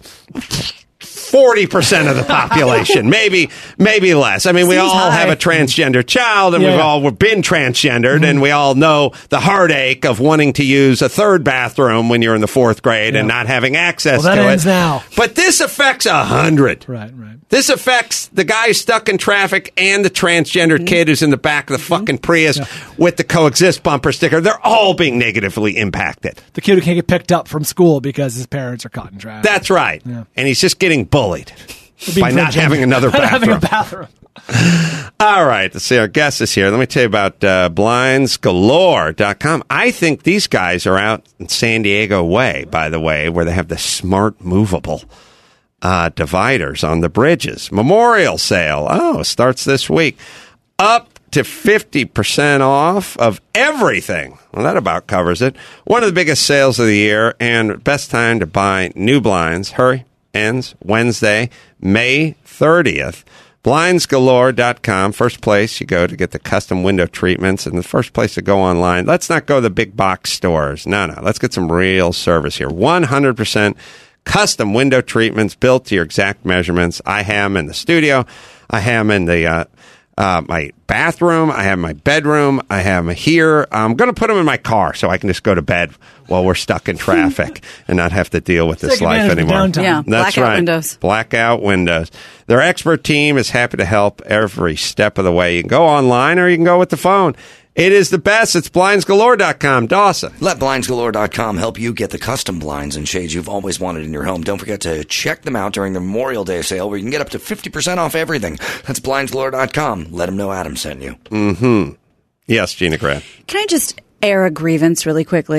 40% of the population, maybe less. I mean, we all have a transgender child, and we've all been transgendered, and we all know the heartache of wanting to use a third bathroom when you're in the 4th grade and not having access to it. Ends now. But this affects 100. Right. This affects the guy stuck in traffic and the transgendered kid who's in the back of the fucking Prius with the coexist bumper sticker. They're all being negatively impacted. The kid who can't get picked up from school because his parents are caught in traffic. That's right. Yeah. And he's just getting bullied by not having another bathroom. All right. Let's see. Our guest is here. Let me tell you about blindsgalore.com. I think these guys are out in San Diego Way, by the way, where they have the smart movable dividers on the bridges. Memorial sale. Oh, starts this week. Up to 50% off of everything. Well, that about covers it. One of the biggest sales of the year and best time to buy new blinds. Hurry. Ends Wednesday, May 30th. Blindsgalore.com. First place you go to get the custom window treatments, and the first place to go online. Let's not go to the big box stores. No. Let's get some real service here. 100% custom window treatments built to your exact measurements. I have them in the studio. I have them in the my bathroom. I have my bedroom. I have them here. I'm going to put them in my car so I can just go to bed while we're stuck in traffic and not have to deal with this life anymore. Yeah, that's blackout right. Windows. Blackout windows. Their expert team is happy to help every step of the way. You can go online or you can go with the phone. It is the best. It's blindsgalore.com. Dawson. Let blindsgalore.com help you get the custom blinds and shades you've always wanted in your home. Don't forget to check them out during the Memorial Day sale where you can get up to 50% off everything. That's blindsgalore.com. Let them know Adam sent you. Mm-hmm. Yes, Gina Grant. Can I just air a grievance really quickly? Uh-oh.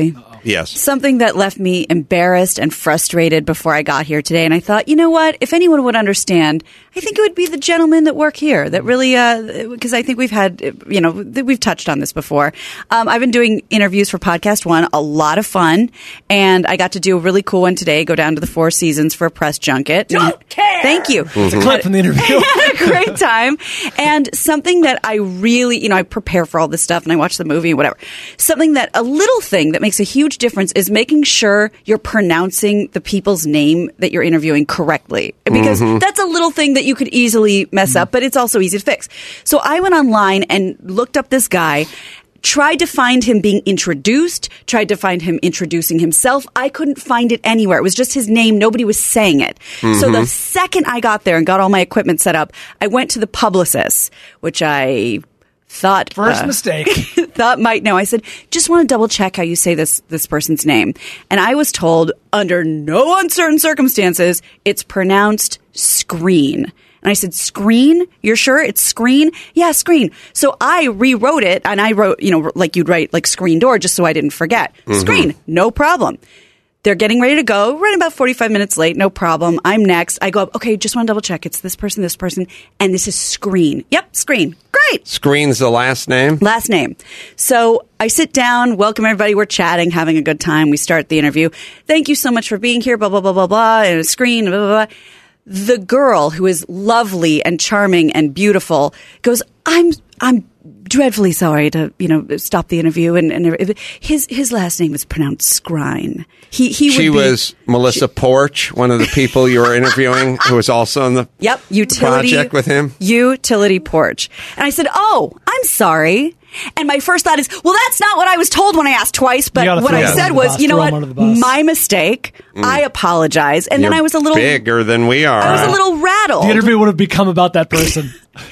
Yes. Something that left me embarrassed and frustrated before I got here today. And I thought, you know what? If anyone would understand, I think it would be the gentlemen that work here that really, because I think we've had, we've touched on this before. I've been doing interviews for Podcast One, a lot of fun. And I got to do a really cool one today, go down to the Four Seasons for a press junket. Don't care! Thank you. It's a clip from the interview. I had a great time. And something that I really, I prepare for all this stuff and I watch the movie and whatever. Something that, a little thing that makes a huge difference is making sure you're pronouncing the people's name that you're interviewing correctly. Because that's a little thing that you could easily mess up, but it's also easy to fix. So I went online and looked up this guy, tried to find him being introduced, tried to find him introducing himself. I couldn't find it anywhere. It was just his name. Nobody was saying it. So the second I got there and got all my equipment set up, I went to the publicist, which I thought First mistake. thought might know. I said, just want to double check how you say this person's name. And I was told, under no uncertain circumstances, it's pronounced Screen. And I said, Screen? You're sure it's Screen? Yeah, Screen. So I rewrote it, and I wrote, like you'd write like screen door, just so I didn't forget. Screen, no problem. They're getting ready to go. We're about 45 minutes late, no problem. I'm next. I go up, okay, just want to double check. It's this person, and this is Screen. Yep, Screen. Great. Screen's the last name? Last name. So I sit down, welcome everybody. We're chatting, having a good time. We start the interview. Thank you so much for being here, blah, blah, blah, blah, blah, and a Screen, blah, blah, blah. The girl, who is lovely and charming and beautiful, goes, I'm dreadfully sorry to, stop the interview. And his last name is pronounced Scrine. She was Melissa Porch, one of the people you were interviewing, who was also on the project with him. Utility Porch. And I said, oh, I'm sorry. And my first thought is, well, that's not what I was told when I asked twice. But what I said was, you know what? My mistake. I apologize. And then I was a little bigger than we are. I was a little rattled. The interview would have become about that person.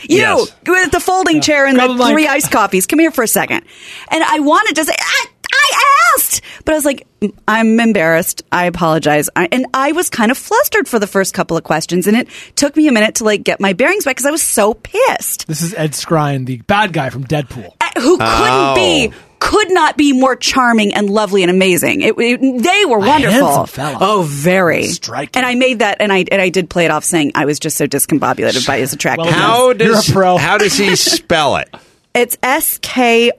With the folding chair and the 3 iced coffees. Come here for a second. And I wanted to say, I asked. But I was like, I'm embarrassed. I apologize. And I was kind of flustered for the first couple of questions. And it took me a minute to get my bearings back because I was so pissed. This is Ed Skrein, the bad guy from Deadpool. Who could not be more charming and lovely and amazing. They were wonderful. Handsome fella. Oh, very. Striking. And I made that, and I did play it off saying I was just so discombobulated by his attractiveness. You're a pro. How does he spell it? It's Skrein.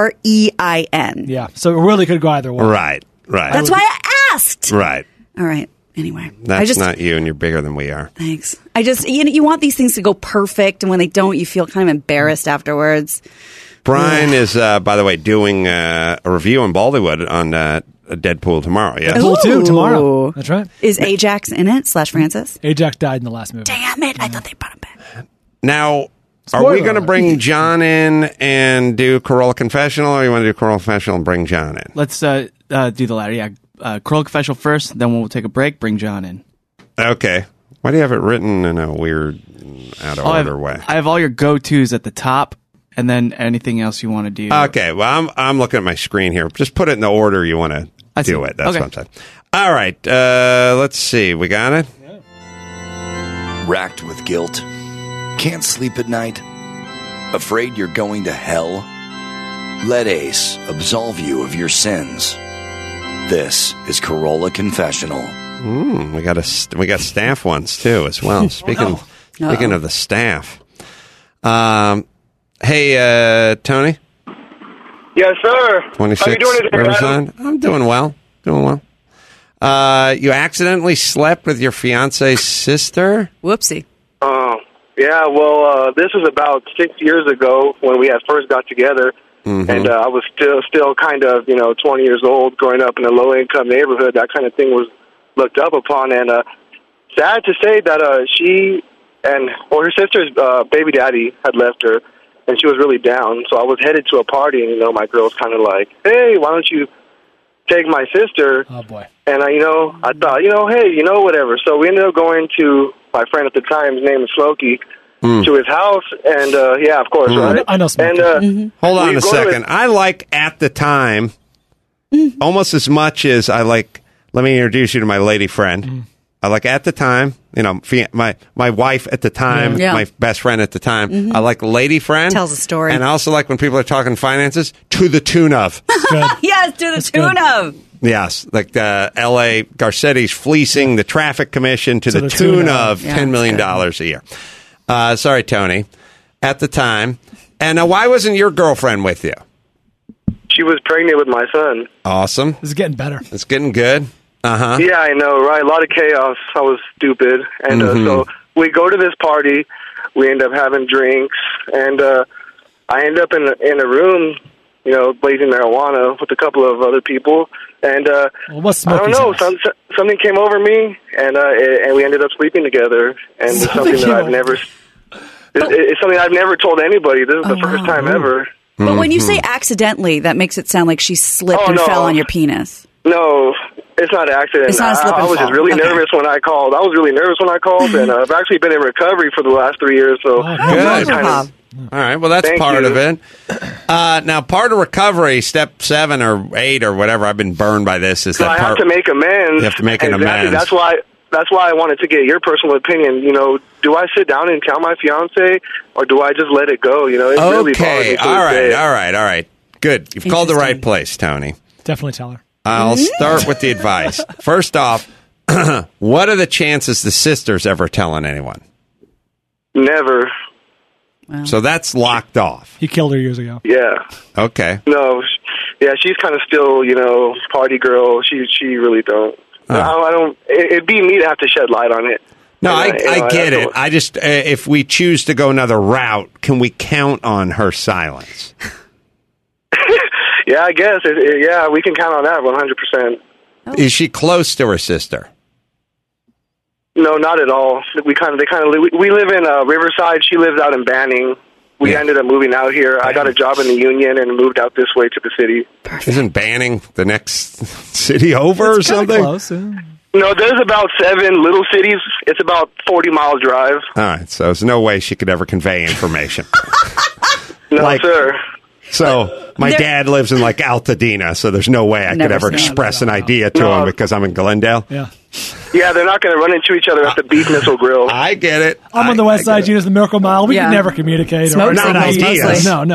Yeah, so it really could go either way. Right. That's why I asked. Right. All right. Anyway, that's not you, and you're bigger than we are. Thanks. I just, you want these things to go perfect, and when they don't, you feel kind of embarrassed afterwards. Brian is, by the way, doing a review in Baldywood on Deadpool tomorrow. Yes. Deadpool 2 tomorrow. That's right. Is Ajax in it? /Francis? Ajax died in the last movie. Damn it! I thought they brought him back. Now, are we going to bring John in and do Corolla Confessional, or you want to do Corolla Confessional and bring John in? Let's do the latter. Yeah, Corolla Confessional first, then we'll take a break. Bring John in. Okay. Why do you have it written in a weird, out of order way? I have all your go-tos at the top, and then anything else you want to do. Okay. Well, I'm looking at my screen here. Just put it in the order you want to do it. That's what I'm saying. All right. Let's see. We got it? Yeah. Racked with guilt? Can't sleep at night? Afraid you're going to hell? Let Ace absolve you of your sins. This is Corolla Confessional. We got staff ones too as well. Speaking of the staff, hey Tony. Yes, sir. 26 How you doing today, Riverside. I'm doing well. You accidentally slept with your fiance's sister? Whoopsie. Yeah. Well, this was about 6 years ago when we had first got together. Mm-hmm. And I was still kind of, 20 years old, growing up in a low-income neighborhood. That kind of thing was looked up upon. And sad to say that she and her sister's baby daddy had left her, and she was really down. So I was headed to a party, and, my girl's kind of like, hey, why don't you take my sister? Oh, boy. And, I thought, hey, whatever. So we ended up going to my friend at the time. His name is Slokey. To his house, and yeah, of course, right? I know Smokey. And hold on a second. I like at the time almost as much as I like. Let me introduce you to my lady friend. like at the time, my wife at the time, my best friend at the time. Mm-hmm. I like lady friend. Tells a story. And I also like when people are talking finances to the tune of. Yes, to the tune of. Yes, like L.A. Garcetti's fleecing the traffic commission to the tune of $10 million a year. Sorry, Tony. At the time. And why wasn't your girlfriend with you? She was pregnant with my son. Awesome. This is getting better. It's getting good. Uh-huh. Yeah, I know, right? A lot of chaos. I was stupid. And so we go to this party. We end up having drinks. And I end up in a room, blazing marijuana with a couple of other people. And I don't know, something came over me, and we ended up sleeping together. And it's something that I've never... It's something I've never told anybody. This is the first time ever. But when you say accidentally, that makes it sound like she slipped and fell on your penis. No, it's not an accident. It's not a slip and I was fall. just really nervous when I called. And I've actually been in recovery for the last 3 years. So good. All right, well, that's part of it. Now, part of recovery, step 7 or 8 or whatever, I've been burned by this, is that I have to make amends. You have to make an amends. That's why I wanted to get your personal opinion. Do I sit down and count my fiance, or do I just let it go? It's really bothering me. All right. Good. You've called the right place, Tony. Definitely tell her. I'll start with the advice. First off, what are the chances the sister's ever telling anyone? Never. Wow. So that's locked off. He killed her years ago. Yeah. Okay. No. Yeah, she's kind of still, party girl. She really don't. I don't. It'd be me to have to shed light on it. No, I get it. I just, if we choose to go another route, can we count on her silence? Yeah, I guess. We can count on that 100%. Oh. Is she close to her sister? No, not at all. We live in Riverside. She lives out in Banning. We ended up moving out here. I got a job in the union and moved out this way to the city. Perfect. Isn't Banning the next city over or something? Close, yeah. No, there's about 7 little cities. It's about 40 miles drive. All right, so there's no way she could ever convey information. No, sir. So my dad lives in Altadena, so there's no way I could ever express an idea to him because I'm in Glendale. Yeah. Yeah, they're not going to run into each other at the Beef Missile Grill. I get it. I'm on the west side. Gina's the Miracle Mile. We can never communicate. Smoke not ideas. No.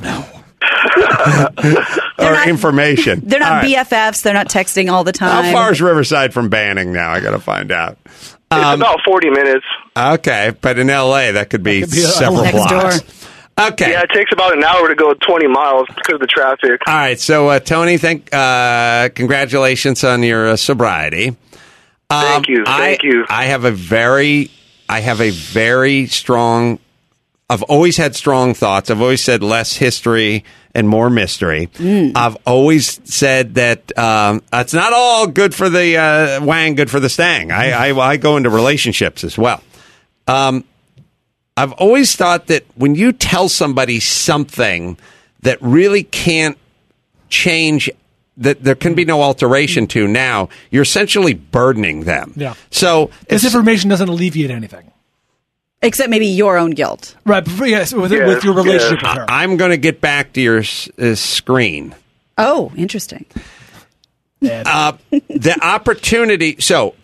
Or information. They're not BFFs. They're not texting all the time. How far is Riverside from Banning now? I got to find out. It's about 40 minutes. Okay, but in L.A., that could be several next blocks. door. Okay. Yeah, it takes about an hour to go 20 miles because of the traffic. All right, so Tony, congratulations on your sobriety. Thank you. I have a very strong. I've always had strong thoughts. I've always said less history and more mystery. I've always said that it's not all good for the wang, good for the stang. I go into relationships as well. I've always thought that when you tell somebody something that really can't change, that there can be no alteration to now, you're essentially burdening them. Yeah. So this information doesn't alleviate anything. Except maybe your own guilt. Right, yes, with your relationship with her. I'm going to get back to your screen. Oh, interesting. The opportunity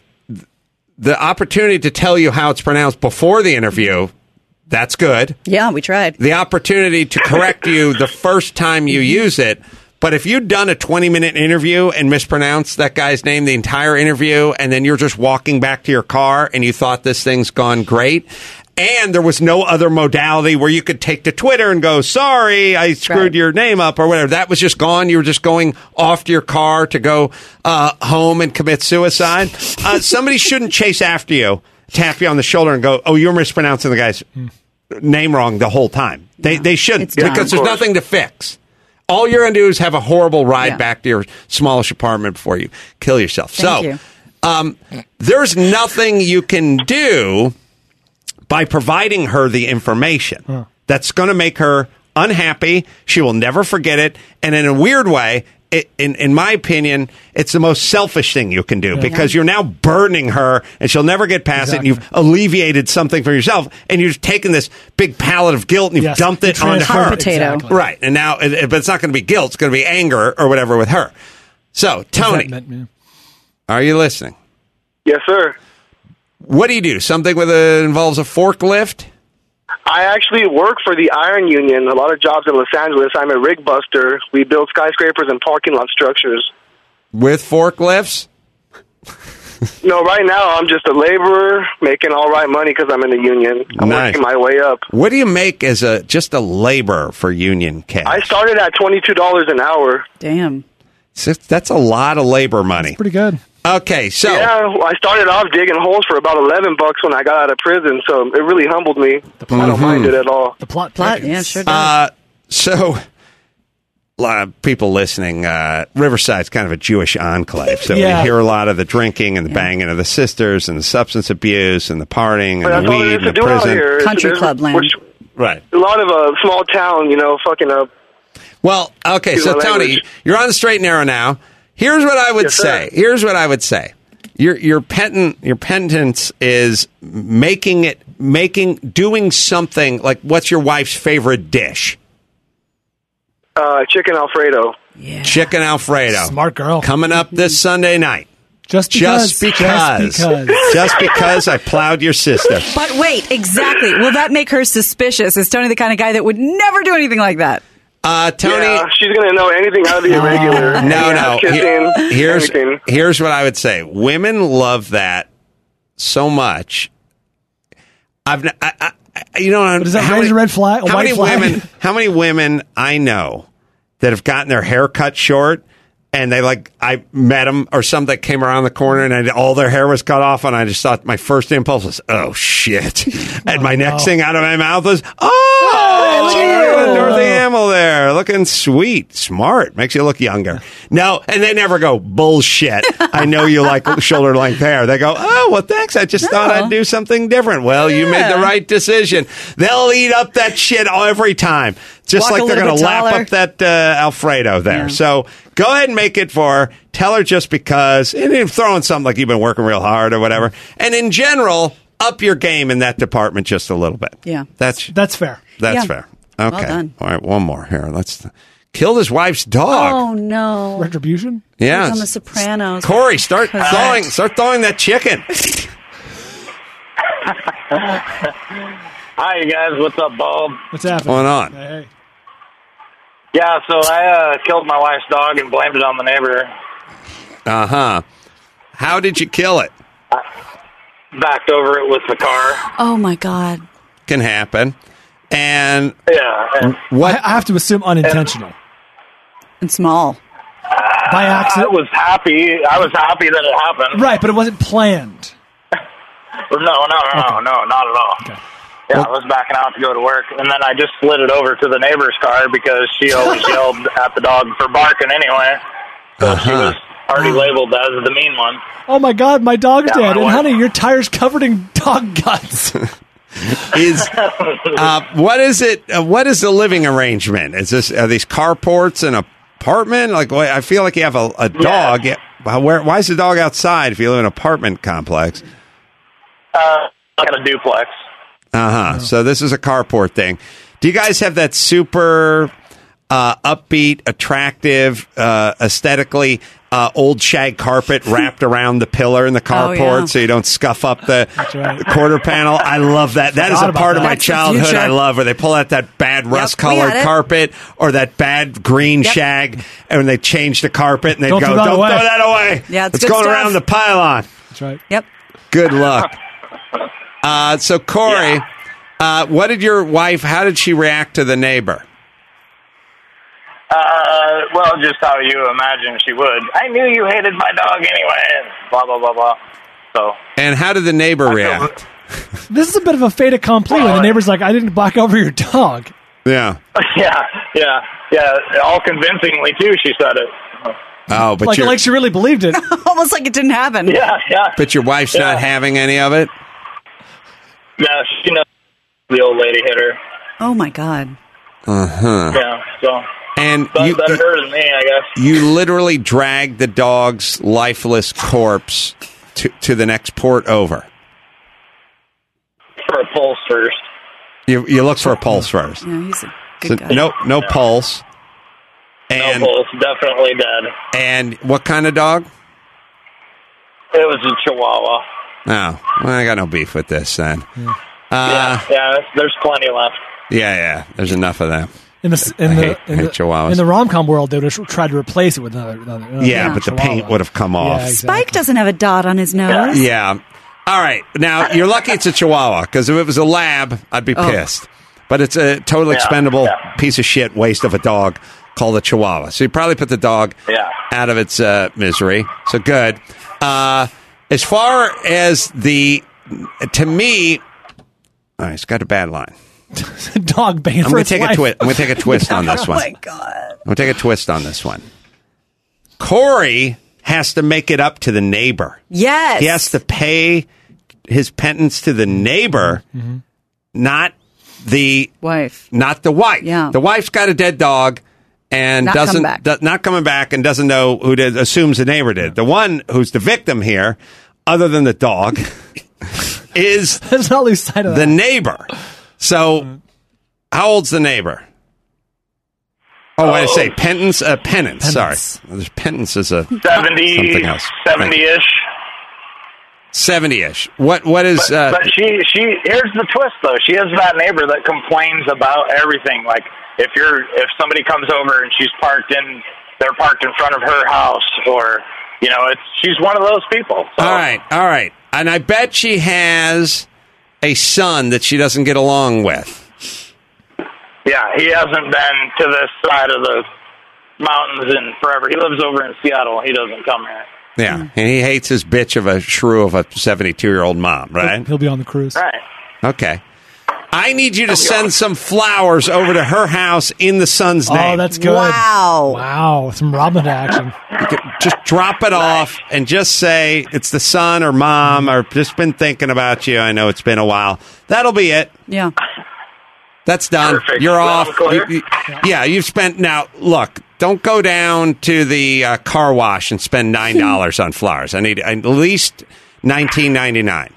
to tell you how it's pronounced before the interview, that's good. Yeah, we tried. The opportunity to correct you the first time you use it. But if you'd done a 20-minute interview and mispronounced that guy's name the entire interview, and then you're just walking back to your car and you thought this thing's gone great, and there was no other modality where you could take to Twitter and go, sorry, I screwed your name up or whatever. That was just gone. You were just going off to your car to go home and commit suicide. Somebody shouldn't chase after you, tap you on the shoulder and go, oh, you're mispronouncing the guy's name wrong the whole time. They shouldn't, because there's nothing to fix. All you're going to do is have a horrible ride back to your smallish apartment before you kill yourself. Thank you. There's nothing you can do by providing her the information that's going to make her unhappy. She will never forget it. And in a weird way, in my opinion, it's the most selfish thing you can do because you're now burdening her and she'll never get past it. And you've alleviated something for yourself and you've taken this big pallet of guilt and you've dumped it on her. Potato. Exactly. Right. And now, but it's not going to be guilt. It's going to be anger or whatever with her. So, Tony, are you listening? Yes, sir. What do you do? Something involves a forklift? I actually work for the Iron Union. A lot of jobs in Los Angeles. I'm a rig buster. We build skyscrapers and parking lot structures. With forklifts? No, right now I'm just a laborer making all right money because I'm in the union. I'm working my way up. What do you make as just a laborer for union cash? I started at $22 an hour. Damn. That's a lot of labor money. That's pretty good. Okay, so yeah, I started off digging holes for about $11 when I got out of prison, so it really humbled me. I don't mind it at all. The plot, yeah, sure does. So, a lot of people listening, Riverside's kind of a Jewish enclave, so we hear a lot of the drinking and the banging of the sisters and the substance abuse and the partying and the weed and the prison. Country club land. Right. A lot of small town, fucking up. Well, okay, so Tony, you're on the straight and narrow now. Here's what I would say. Here's what I would say. Your penitence is doing something like, what's your wife's favorite dish? Chicken Alfredo. Yeah. Chicken Alfredo. Smart girl. Coming up this Sunday night. Just because I plowed your sister. But wait, exactly. Will that make her suspicious? Is Tony the kind of guy that would never do anything like that? Tony, yeah, she's going to know anything out of the irregular. No. Kissing, here's what I would say. Women love that so much. Does that raise a red flag? How many women I know that have gotten their hair cut short, and I met them or something that came around the corner and all their hair was cut off, and I just thought my first impulse was, oh shit. And my next thing out of my mouth was, Dorothy Hamill there, looking sweet, smart, makes you look younger. No, and they never go, bullshit. I know you like shoulder length hair. They go, oh, well, thanks. I just thought I'd do something different. Well, you made the right decision. They'll eat up that shit every time. Just like they're going to lap up that Alfredo there. Yeah. So go ahead and make it for her. Tell her just because. And throw in something like you've been working real hard or whatever. And in general, up your game in that department just a little bit. Yeah. That's fair. That's fair. Okay. Well done. All right, one more here. Killed his wife's dog. Oh, no. Retribution? Yeah. It's on The Sopranos. Corey, start throwing that chicken. Hi, you guys. What's up, Bob? What's happening? What's going on? Hey. Yeah, so I killed my wife's dog and blamed it on the neighbor. Uh-huh. How did you kill it? Backed over it with the car. Oh, my God. Can happen. And what? I have to assume unintentional. And small. By accident? I was happy that it happened. Right, but it wasn't planned. No, not at all. Okay. Yeah, I was backing out to go to work, and then I just slid it over to the neighbor's car because she always yelled at the dog for barking anyway. So she was already labeled as the mean one. Oh, my God, my dog's dead. And, honey, your tire's covered in dog guts. What is it? What is the living arrangement? Are these carports an apartment? I feel like you have a dog. Yeah. Why is the dog outside if you live in an apartment complex? Like a duplex. So this is a carport thing. Do you guys have that super upbeat, attractive, aesthetically old shag carpet wrapped around the pillar in the carport so you don't scuff up the quarter panel? I love that. That is a part of my childhood I love, where they pull out that bad rust-colored carpet or that bad green shag, and when they change the carpet and they don't throw that away. Yeah, it's going around the pylon. That's right. Yep. Good luck. So, Corey, what did your wife, how did she react to the neighbor? Well, just how you imagine she would. I knew you hated my dog anyway, and blah, blah, blah, blah. So. And how did the neighbor react? This is a bit of a fait accompli when the neighbor's like, I didn't back over your dog. Yeah. Yeah. All convincingly, too, she said it. Oh, but like she really believed it. Almost like it didn't happen. Yeah. But your wife's not having any of it? No, she knows the old lady hit her. Oh, my God. Yeah, so... And you better than me, I guess. You literally dragged the dog's lifeless corpse to the next port over. For a pulse first. You look for a pulse first. Yeah, he's a good guy. No pulse. And, no pulse, definitely dead. And what kind of dog? It was a Chihuahua. Oh, well, I got no beef with this then. There's plenty left. Yeah, there's enough of them. In the Chihuahuas. In the rom-com world, they would have tried to replace it with another but the paint would have come off. Yeah, exactly. Spike doesn't have a dot on his nose. Yeah. All right. Now, you're lucky it's a Chihuahua, because if it was a lab, I'd be pissed. But it's a totally expendable piece of shit waste of a dog called a Chihuahua. So you probably put the dog out of its misery. So good. As far as to me, it's got a bad line. Dog banned I'm going to take a twist. I'm going to take a twist on this one. Oh my God. I'm going to take a twist on this one. Corey has to make it up to the neighbor. Yes. He has to pay his penance to the neighbor, not the wife. Not the wife. Yeah. The wife's got a dead dog and not coming back and doesn't know who did, assumes the neighbor did. The one who's the victim here, other than the dog, is Let's not lose sight of the neighbor. So, how old's the neighbor? Oh, I say penance. Penance. Sorry, there's penance is a 70, something else. 70-ish. 70-ish. What is? But she here's the twist though. She has that neighbor that complains about everything. Like if somebody comes over and they're parked in front of her house, or she's one of those people. So. All right. And I bet she has a son that she doesn't get along with. Yeah, he hasn't been to this side of the mountains in forever. He lives over in Seattle. He doesn't come here. Yeah, and he hates his bitch of a shrew of a 72-year-old mom, right? He'll be on the cruise. Right. Okay. I need you to send some flowers over to her house in the son's name. Oh, that's good. Wow. Some Robin Hood action. Just drop it off and just say it's the son or mom or just been thinking about you. I know it's been a while. That'll be it. Yeah. That's done. Perfect. You're off. Clear? You've spent. Now, look, don't go down to the car wash and spend $9 on flowers. I need at least $19.99.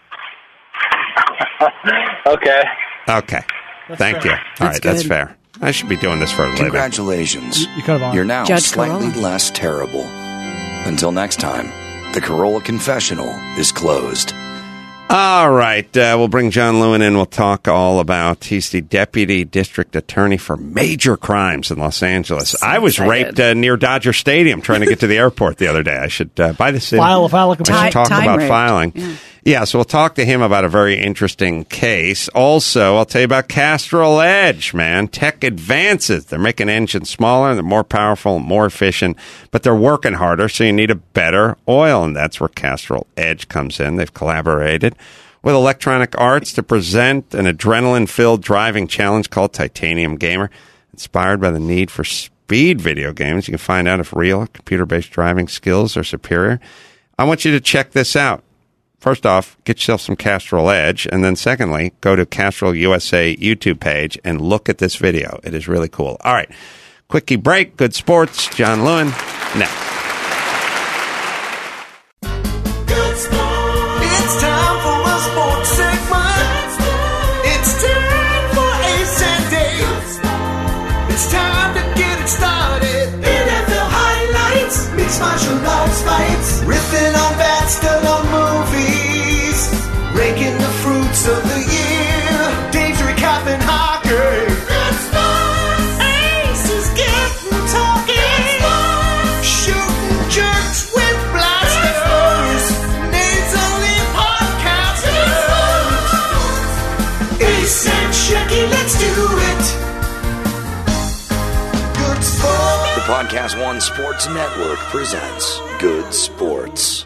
Okay. Thank you. All right, that's fair. I should be doing this for a living. Congratulations. You could have You're now Judge slightly Corolla. less terrible. Until next time, the Corolla Confessional is closed. All right, we'll bring John Lewin in. We'll talk all about. He's the deputy district attorney for major crimes in Los Angeles. I was raped near Dodger Stadium trying to get to the airport the other day. I should buy the city. File a complaint. I should talk about raped. filing. Yeah, so we'll talk to him about a very interesting case. Also, I'll tell you about Castrol Edge, man. Tech advances. They're making engines smaller, they're more powerful, more efficient, but they're working harder, so you need a better oil, and that's where Castrol Edge comes in. They've collaborated with Electronic Arts to present an adrenaline-filled driving challenge called Titanium Gamer, inspired by the need for speed video games. You can find out if real computer-based driving skills are superior. I want you to check this out. First off, get yourself some Castrol Edge, and then secondly, go to Castrol USA YouTube page and look at this video. It is really cool. All right, quickie break, good sports. John Lewin, next. Good sports. It's time for a sports segment. It's time for Ace and Dave. It's time to get it started. NFL highlights, mixed martial arts fights, riffing on bats, still on movies. Raking the fruits of the year. Dave's recapping hockey. Good sports. Ace is getting talking. Shooting jerks with blasters. Nasally podcasters. Ace and Shecky, let's do it. Good sports. The Podcast One Sports Network presents Good Sports.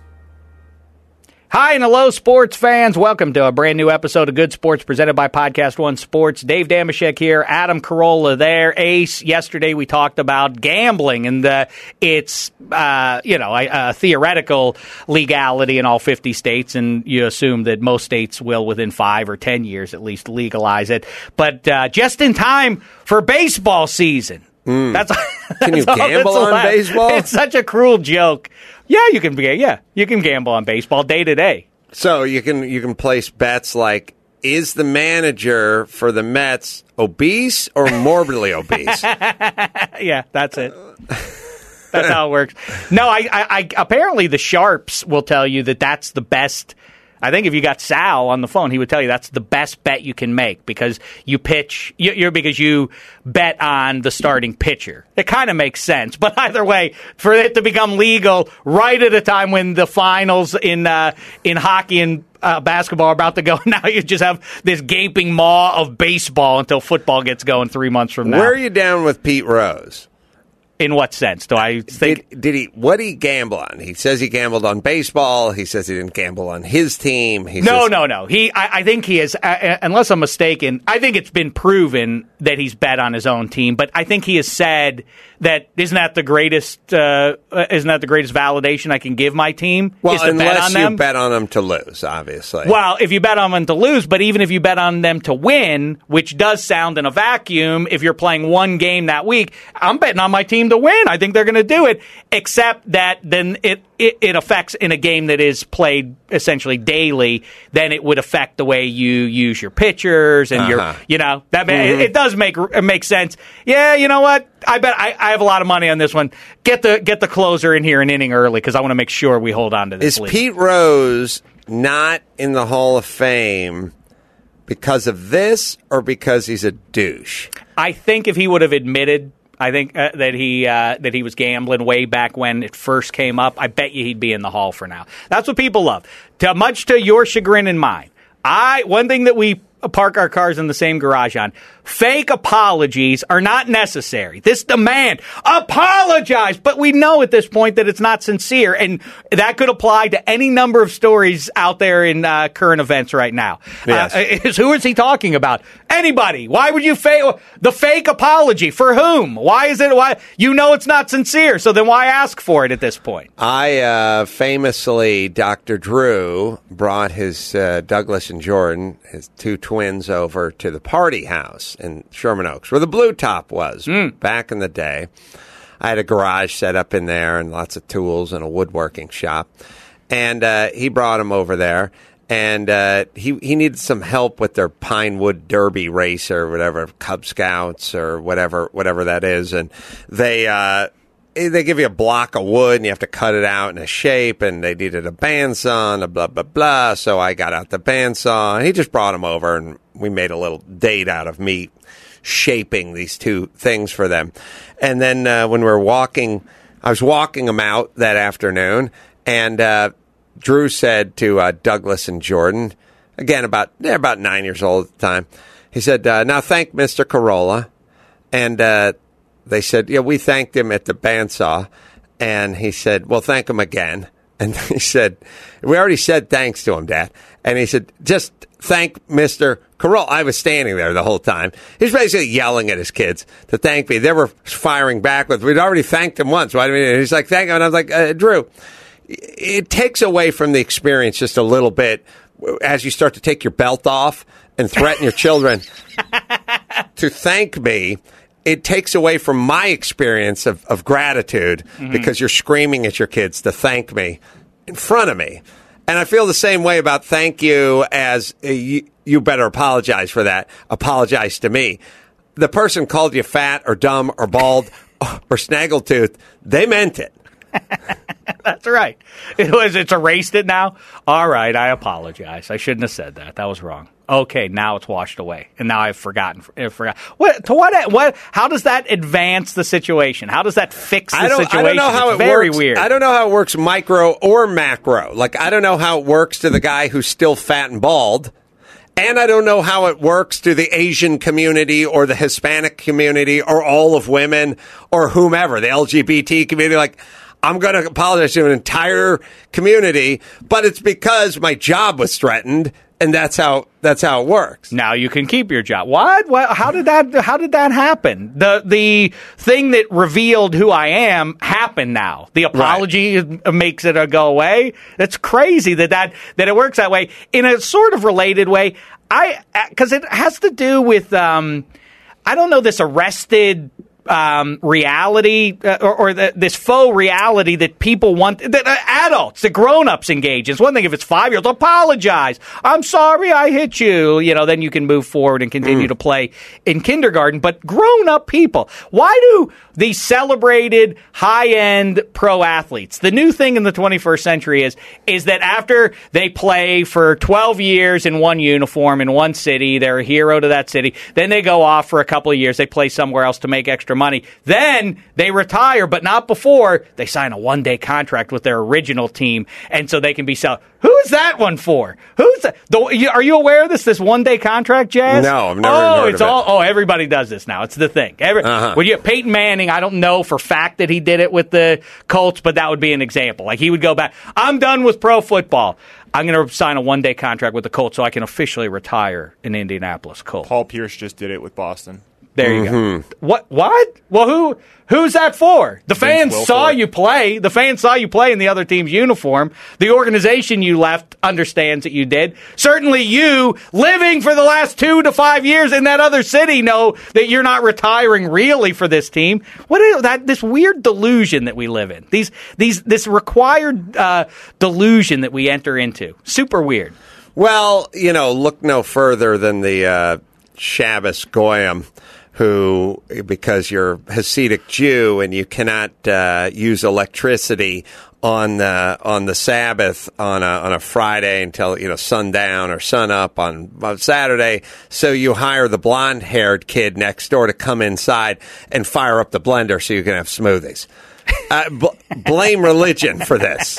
Hi and hello, sports fans. Welcome to a brand new episode of Good Sports presented by Podcast One Sports. Dave Damashek here, Adam Carolla there. Ace, yesterday we talked about gambling and its theoretical legality in all 50 states, and you assume that most states will within 5 or 10 years at least legalize it. But just in time for baseball season. That's Can you gamble on baseball? It's such a cruel joke. Yeah, you can gamble on baseball day to day. So you can place bets like, is the manager for the Mets obese or morbidly obese? Yeah, that's it. That's how it works. No, I apparently the sharps will tell you that that's the best. I think if you got Sal on the phone, he would tell you that's the best bet you can make because you pitch, because you bet on the starting pitcher. It kind of makes sense. But either way, for it to become legal right at a time when the finals in hockey and basketball are about to go, now you just have this gaping maw of baseball until football gets going 3 months from now. Where are you down with Pete Rose? In what sense? Do I think what did he gamble on? He says he gambled on baseball. He says he didn't gamble on his team. No. I think he is, unless I'm mistaken, I think it's been proven that he's bet on his own team. But I think he has said that isn't that the greatest validation I can give my team? Well, is to unless bet on them? You bet on them to lose, obviously. Well, if you bet on them to lose, but even if you bet on them to win, which does sound in a vacuum, if you're playing one game that week, I'm betting on my team to win. I think they're going to do it, except that then it affects in a game that is played essentially daily, then it would affect the way you use your pitchers and it does make sense. Yeah, you know what? I bet I have a lot of money on this one. Get the closer in here an inning early because I want to make sure we hold on to this lead. Is Pete Rose not in the Hall of Fame because of this or because he's a douche? I think if he would have admitted that he was gambling way back when it first came up, I bet you he'd be in the Hall for now. That's what people love. Much to your chagrin and mine. One thing that we park our cars in the same garage on, fake apologies are not necessary. This demand, apologize, but we know at this point that it's not sincere, and that could apply to any number of stories out there in current events right now. Yes. Who is he talking about? Anybody. Why would you the fake apology? For whom? Why is it? Why you know it's not sincere, so then why ask for it at this point? Famously, Dr. Drew brought his Douglas and Jordan, his two twins, over to the party house in Sherman Oaks, where the Blue Top was back in the day. I had a garage set up in there and lots of tools and a woodworking shop. And he brought him over there. And he needed some help with their Pinewood Derby race or whatever, Cub Scouts or whatever that is. And they give you a block of wood and you have to cut it out in a shape, and they needed a bandsaw and a blah, blah, blah. So I got out the bandsaw, and he just brought them over, and we made a little date out of me shaping these two things for them. And then when we were walking, I was walking them out that afternoon, and Drew said to Douglas and Jordan, again, about 9 years old at the time, he said, now thank Mr. Carolla. And they said, yeah, we thanked him at the bandsaw. And he said, well, thank him again. And he said, we already said thanks to him, Dad. And he said, just thank Mr. Carolla. I was standing there the whole time. He was basically yelling at his kids to thank me. They were firing back with, we'd already thanked him once. Why do we? He's like, thank him. And I was like, Drew, it takes away from the experience just a little bit as you start to take your belt off and threaten your children to thank me. It takes away from my experience of gratitude because you're screaming at your kids to thank me in front of me. And I feel the same way about thank you as you better apologize for that. Apologize to me. The person called you fat or dumb or bald or snaggletooth. They meant it. That's right. It's erased it now. All right, I apologize. I shouldn't have said that. That was wrong. Okay, now it's washed away, and now I've forgotten. What? How does that advance the situation? How does that fix the situation? I don't know how it very works. Weird. I don't know how it works micro or macro. Like, I don't know how it works to the guy who's still fat and bald. And I don't know how it works to the Asian community or the Hispanic community or all of women or whomever, the LGBT community. Like, I'm going to apologize to an entire community, but it's because my job was threatened, and that's how it works. Now you can keep your job. What? How did that happen? The thing that revealed who I am happened now. The apology makes it go away. That's crazy that it works that way. In a sort of related way, because it has to do with I don't know, this arrested reality or this faux reality that people want, that adults, the grown-ups engage in. It's one thing if it's 5-year-olds, apologize. I'm sorry I hit you. Then you can move forward and continue to play in kindergarten. But grown-up people, why do these celebrated high-end pro athletes, the new thing in the 21st century is that after they play for 12 years in one uniform in one city, they're a hero to that city, then they go off for a couple of years, they play somewhere else to make extra money, then they retire, but not before they sign a one-day contract with their original team, and so they can be Who is that one for? Who's that? Are you aware of this one-day contract, Jazz? No, I've never heard of it. Everybody does this now. It's the thing. When you have Peyton Manning, I don't know for fact that he did it with the Colts, but that would be an example. Like he would go back, I'm done with pro football. I'm going to sign a one-day contract with the Colts so I can officially retire in Indianapolis Colts. Paul Pierce just did it with Boston. There you go. What? Well, who's that for? The fans saw you play. The fans saw you play in the other team's uniform. The organization you left understands that you did. Certainly you, living for the last 2 to 5 years in that other city, know that you're not retiring really for this team. What is that? This weird delusion that we live in. This required delusion that we enter into. Super weird. Well, look no further than the Shabbos Goyim, who, because you're Hasidic Jew and you cannot use electricity on the Sabbath on a Friday until sundown or sunup on Saturday, so you hire the blonde-haired kid next door to come inside and fire up the blender so you can have smoothies. Blame religion for this.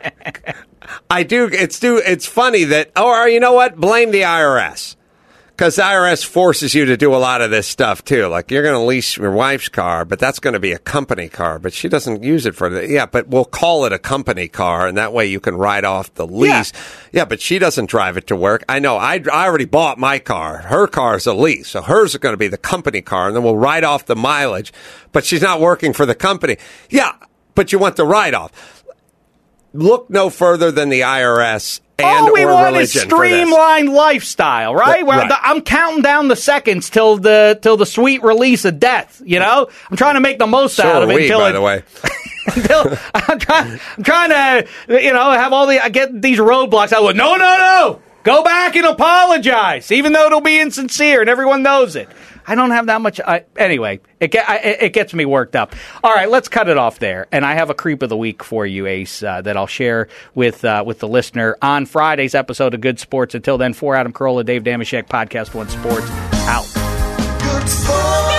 I do. It's funny that, or you know what? Blame the IRS. Because the IRS forces you to do a lot of this stuff, too. Like, you're going to lease your wife's car, but that's going to be a company car. But she doesn't use it for the... Yeah, but we'll call it a company car, and that way you can write off the lease. Yeah, but she doesn't drive it to work. I know. I already bought my car. Her car is a lease, so hers is going to be the company car, and then we'll write off the mileage. But she's not working for the company. Yeah, but you want the write-off. Look no further than the IRS all we want is streamlined lifestyle, right? Where I'm counting down the seconds till the sweet release of death. I'm trying to make the most out of it. By the way, until I'm trying to have I get these roadblocks. I go, no, go back and apologize, even though it'll be insincere and everyone knows it. I don't have that much. Anyway, it gets me worked up. All right, let's cut it off there. And I have a creep of the week for you, Ace, that I'll share with the listener on Friday's episode of Good Sports. Until then, for Adam Carolla, Dave Dameshek, Podcast One Sports, out. Good Sports.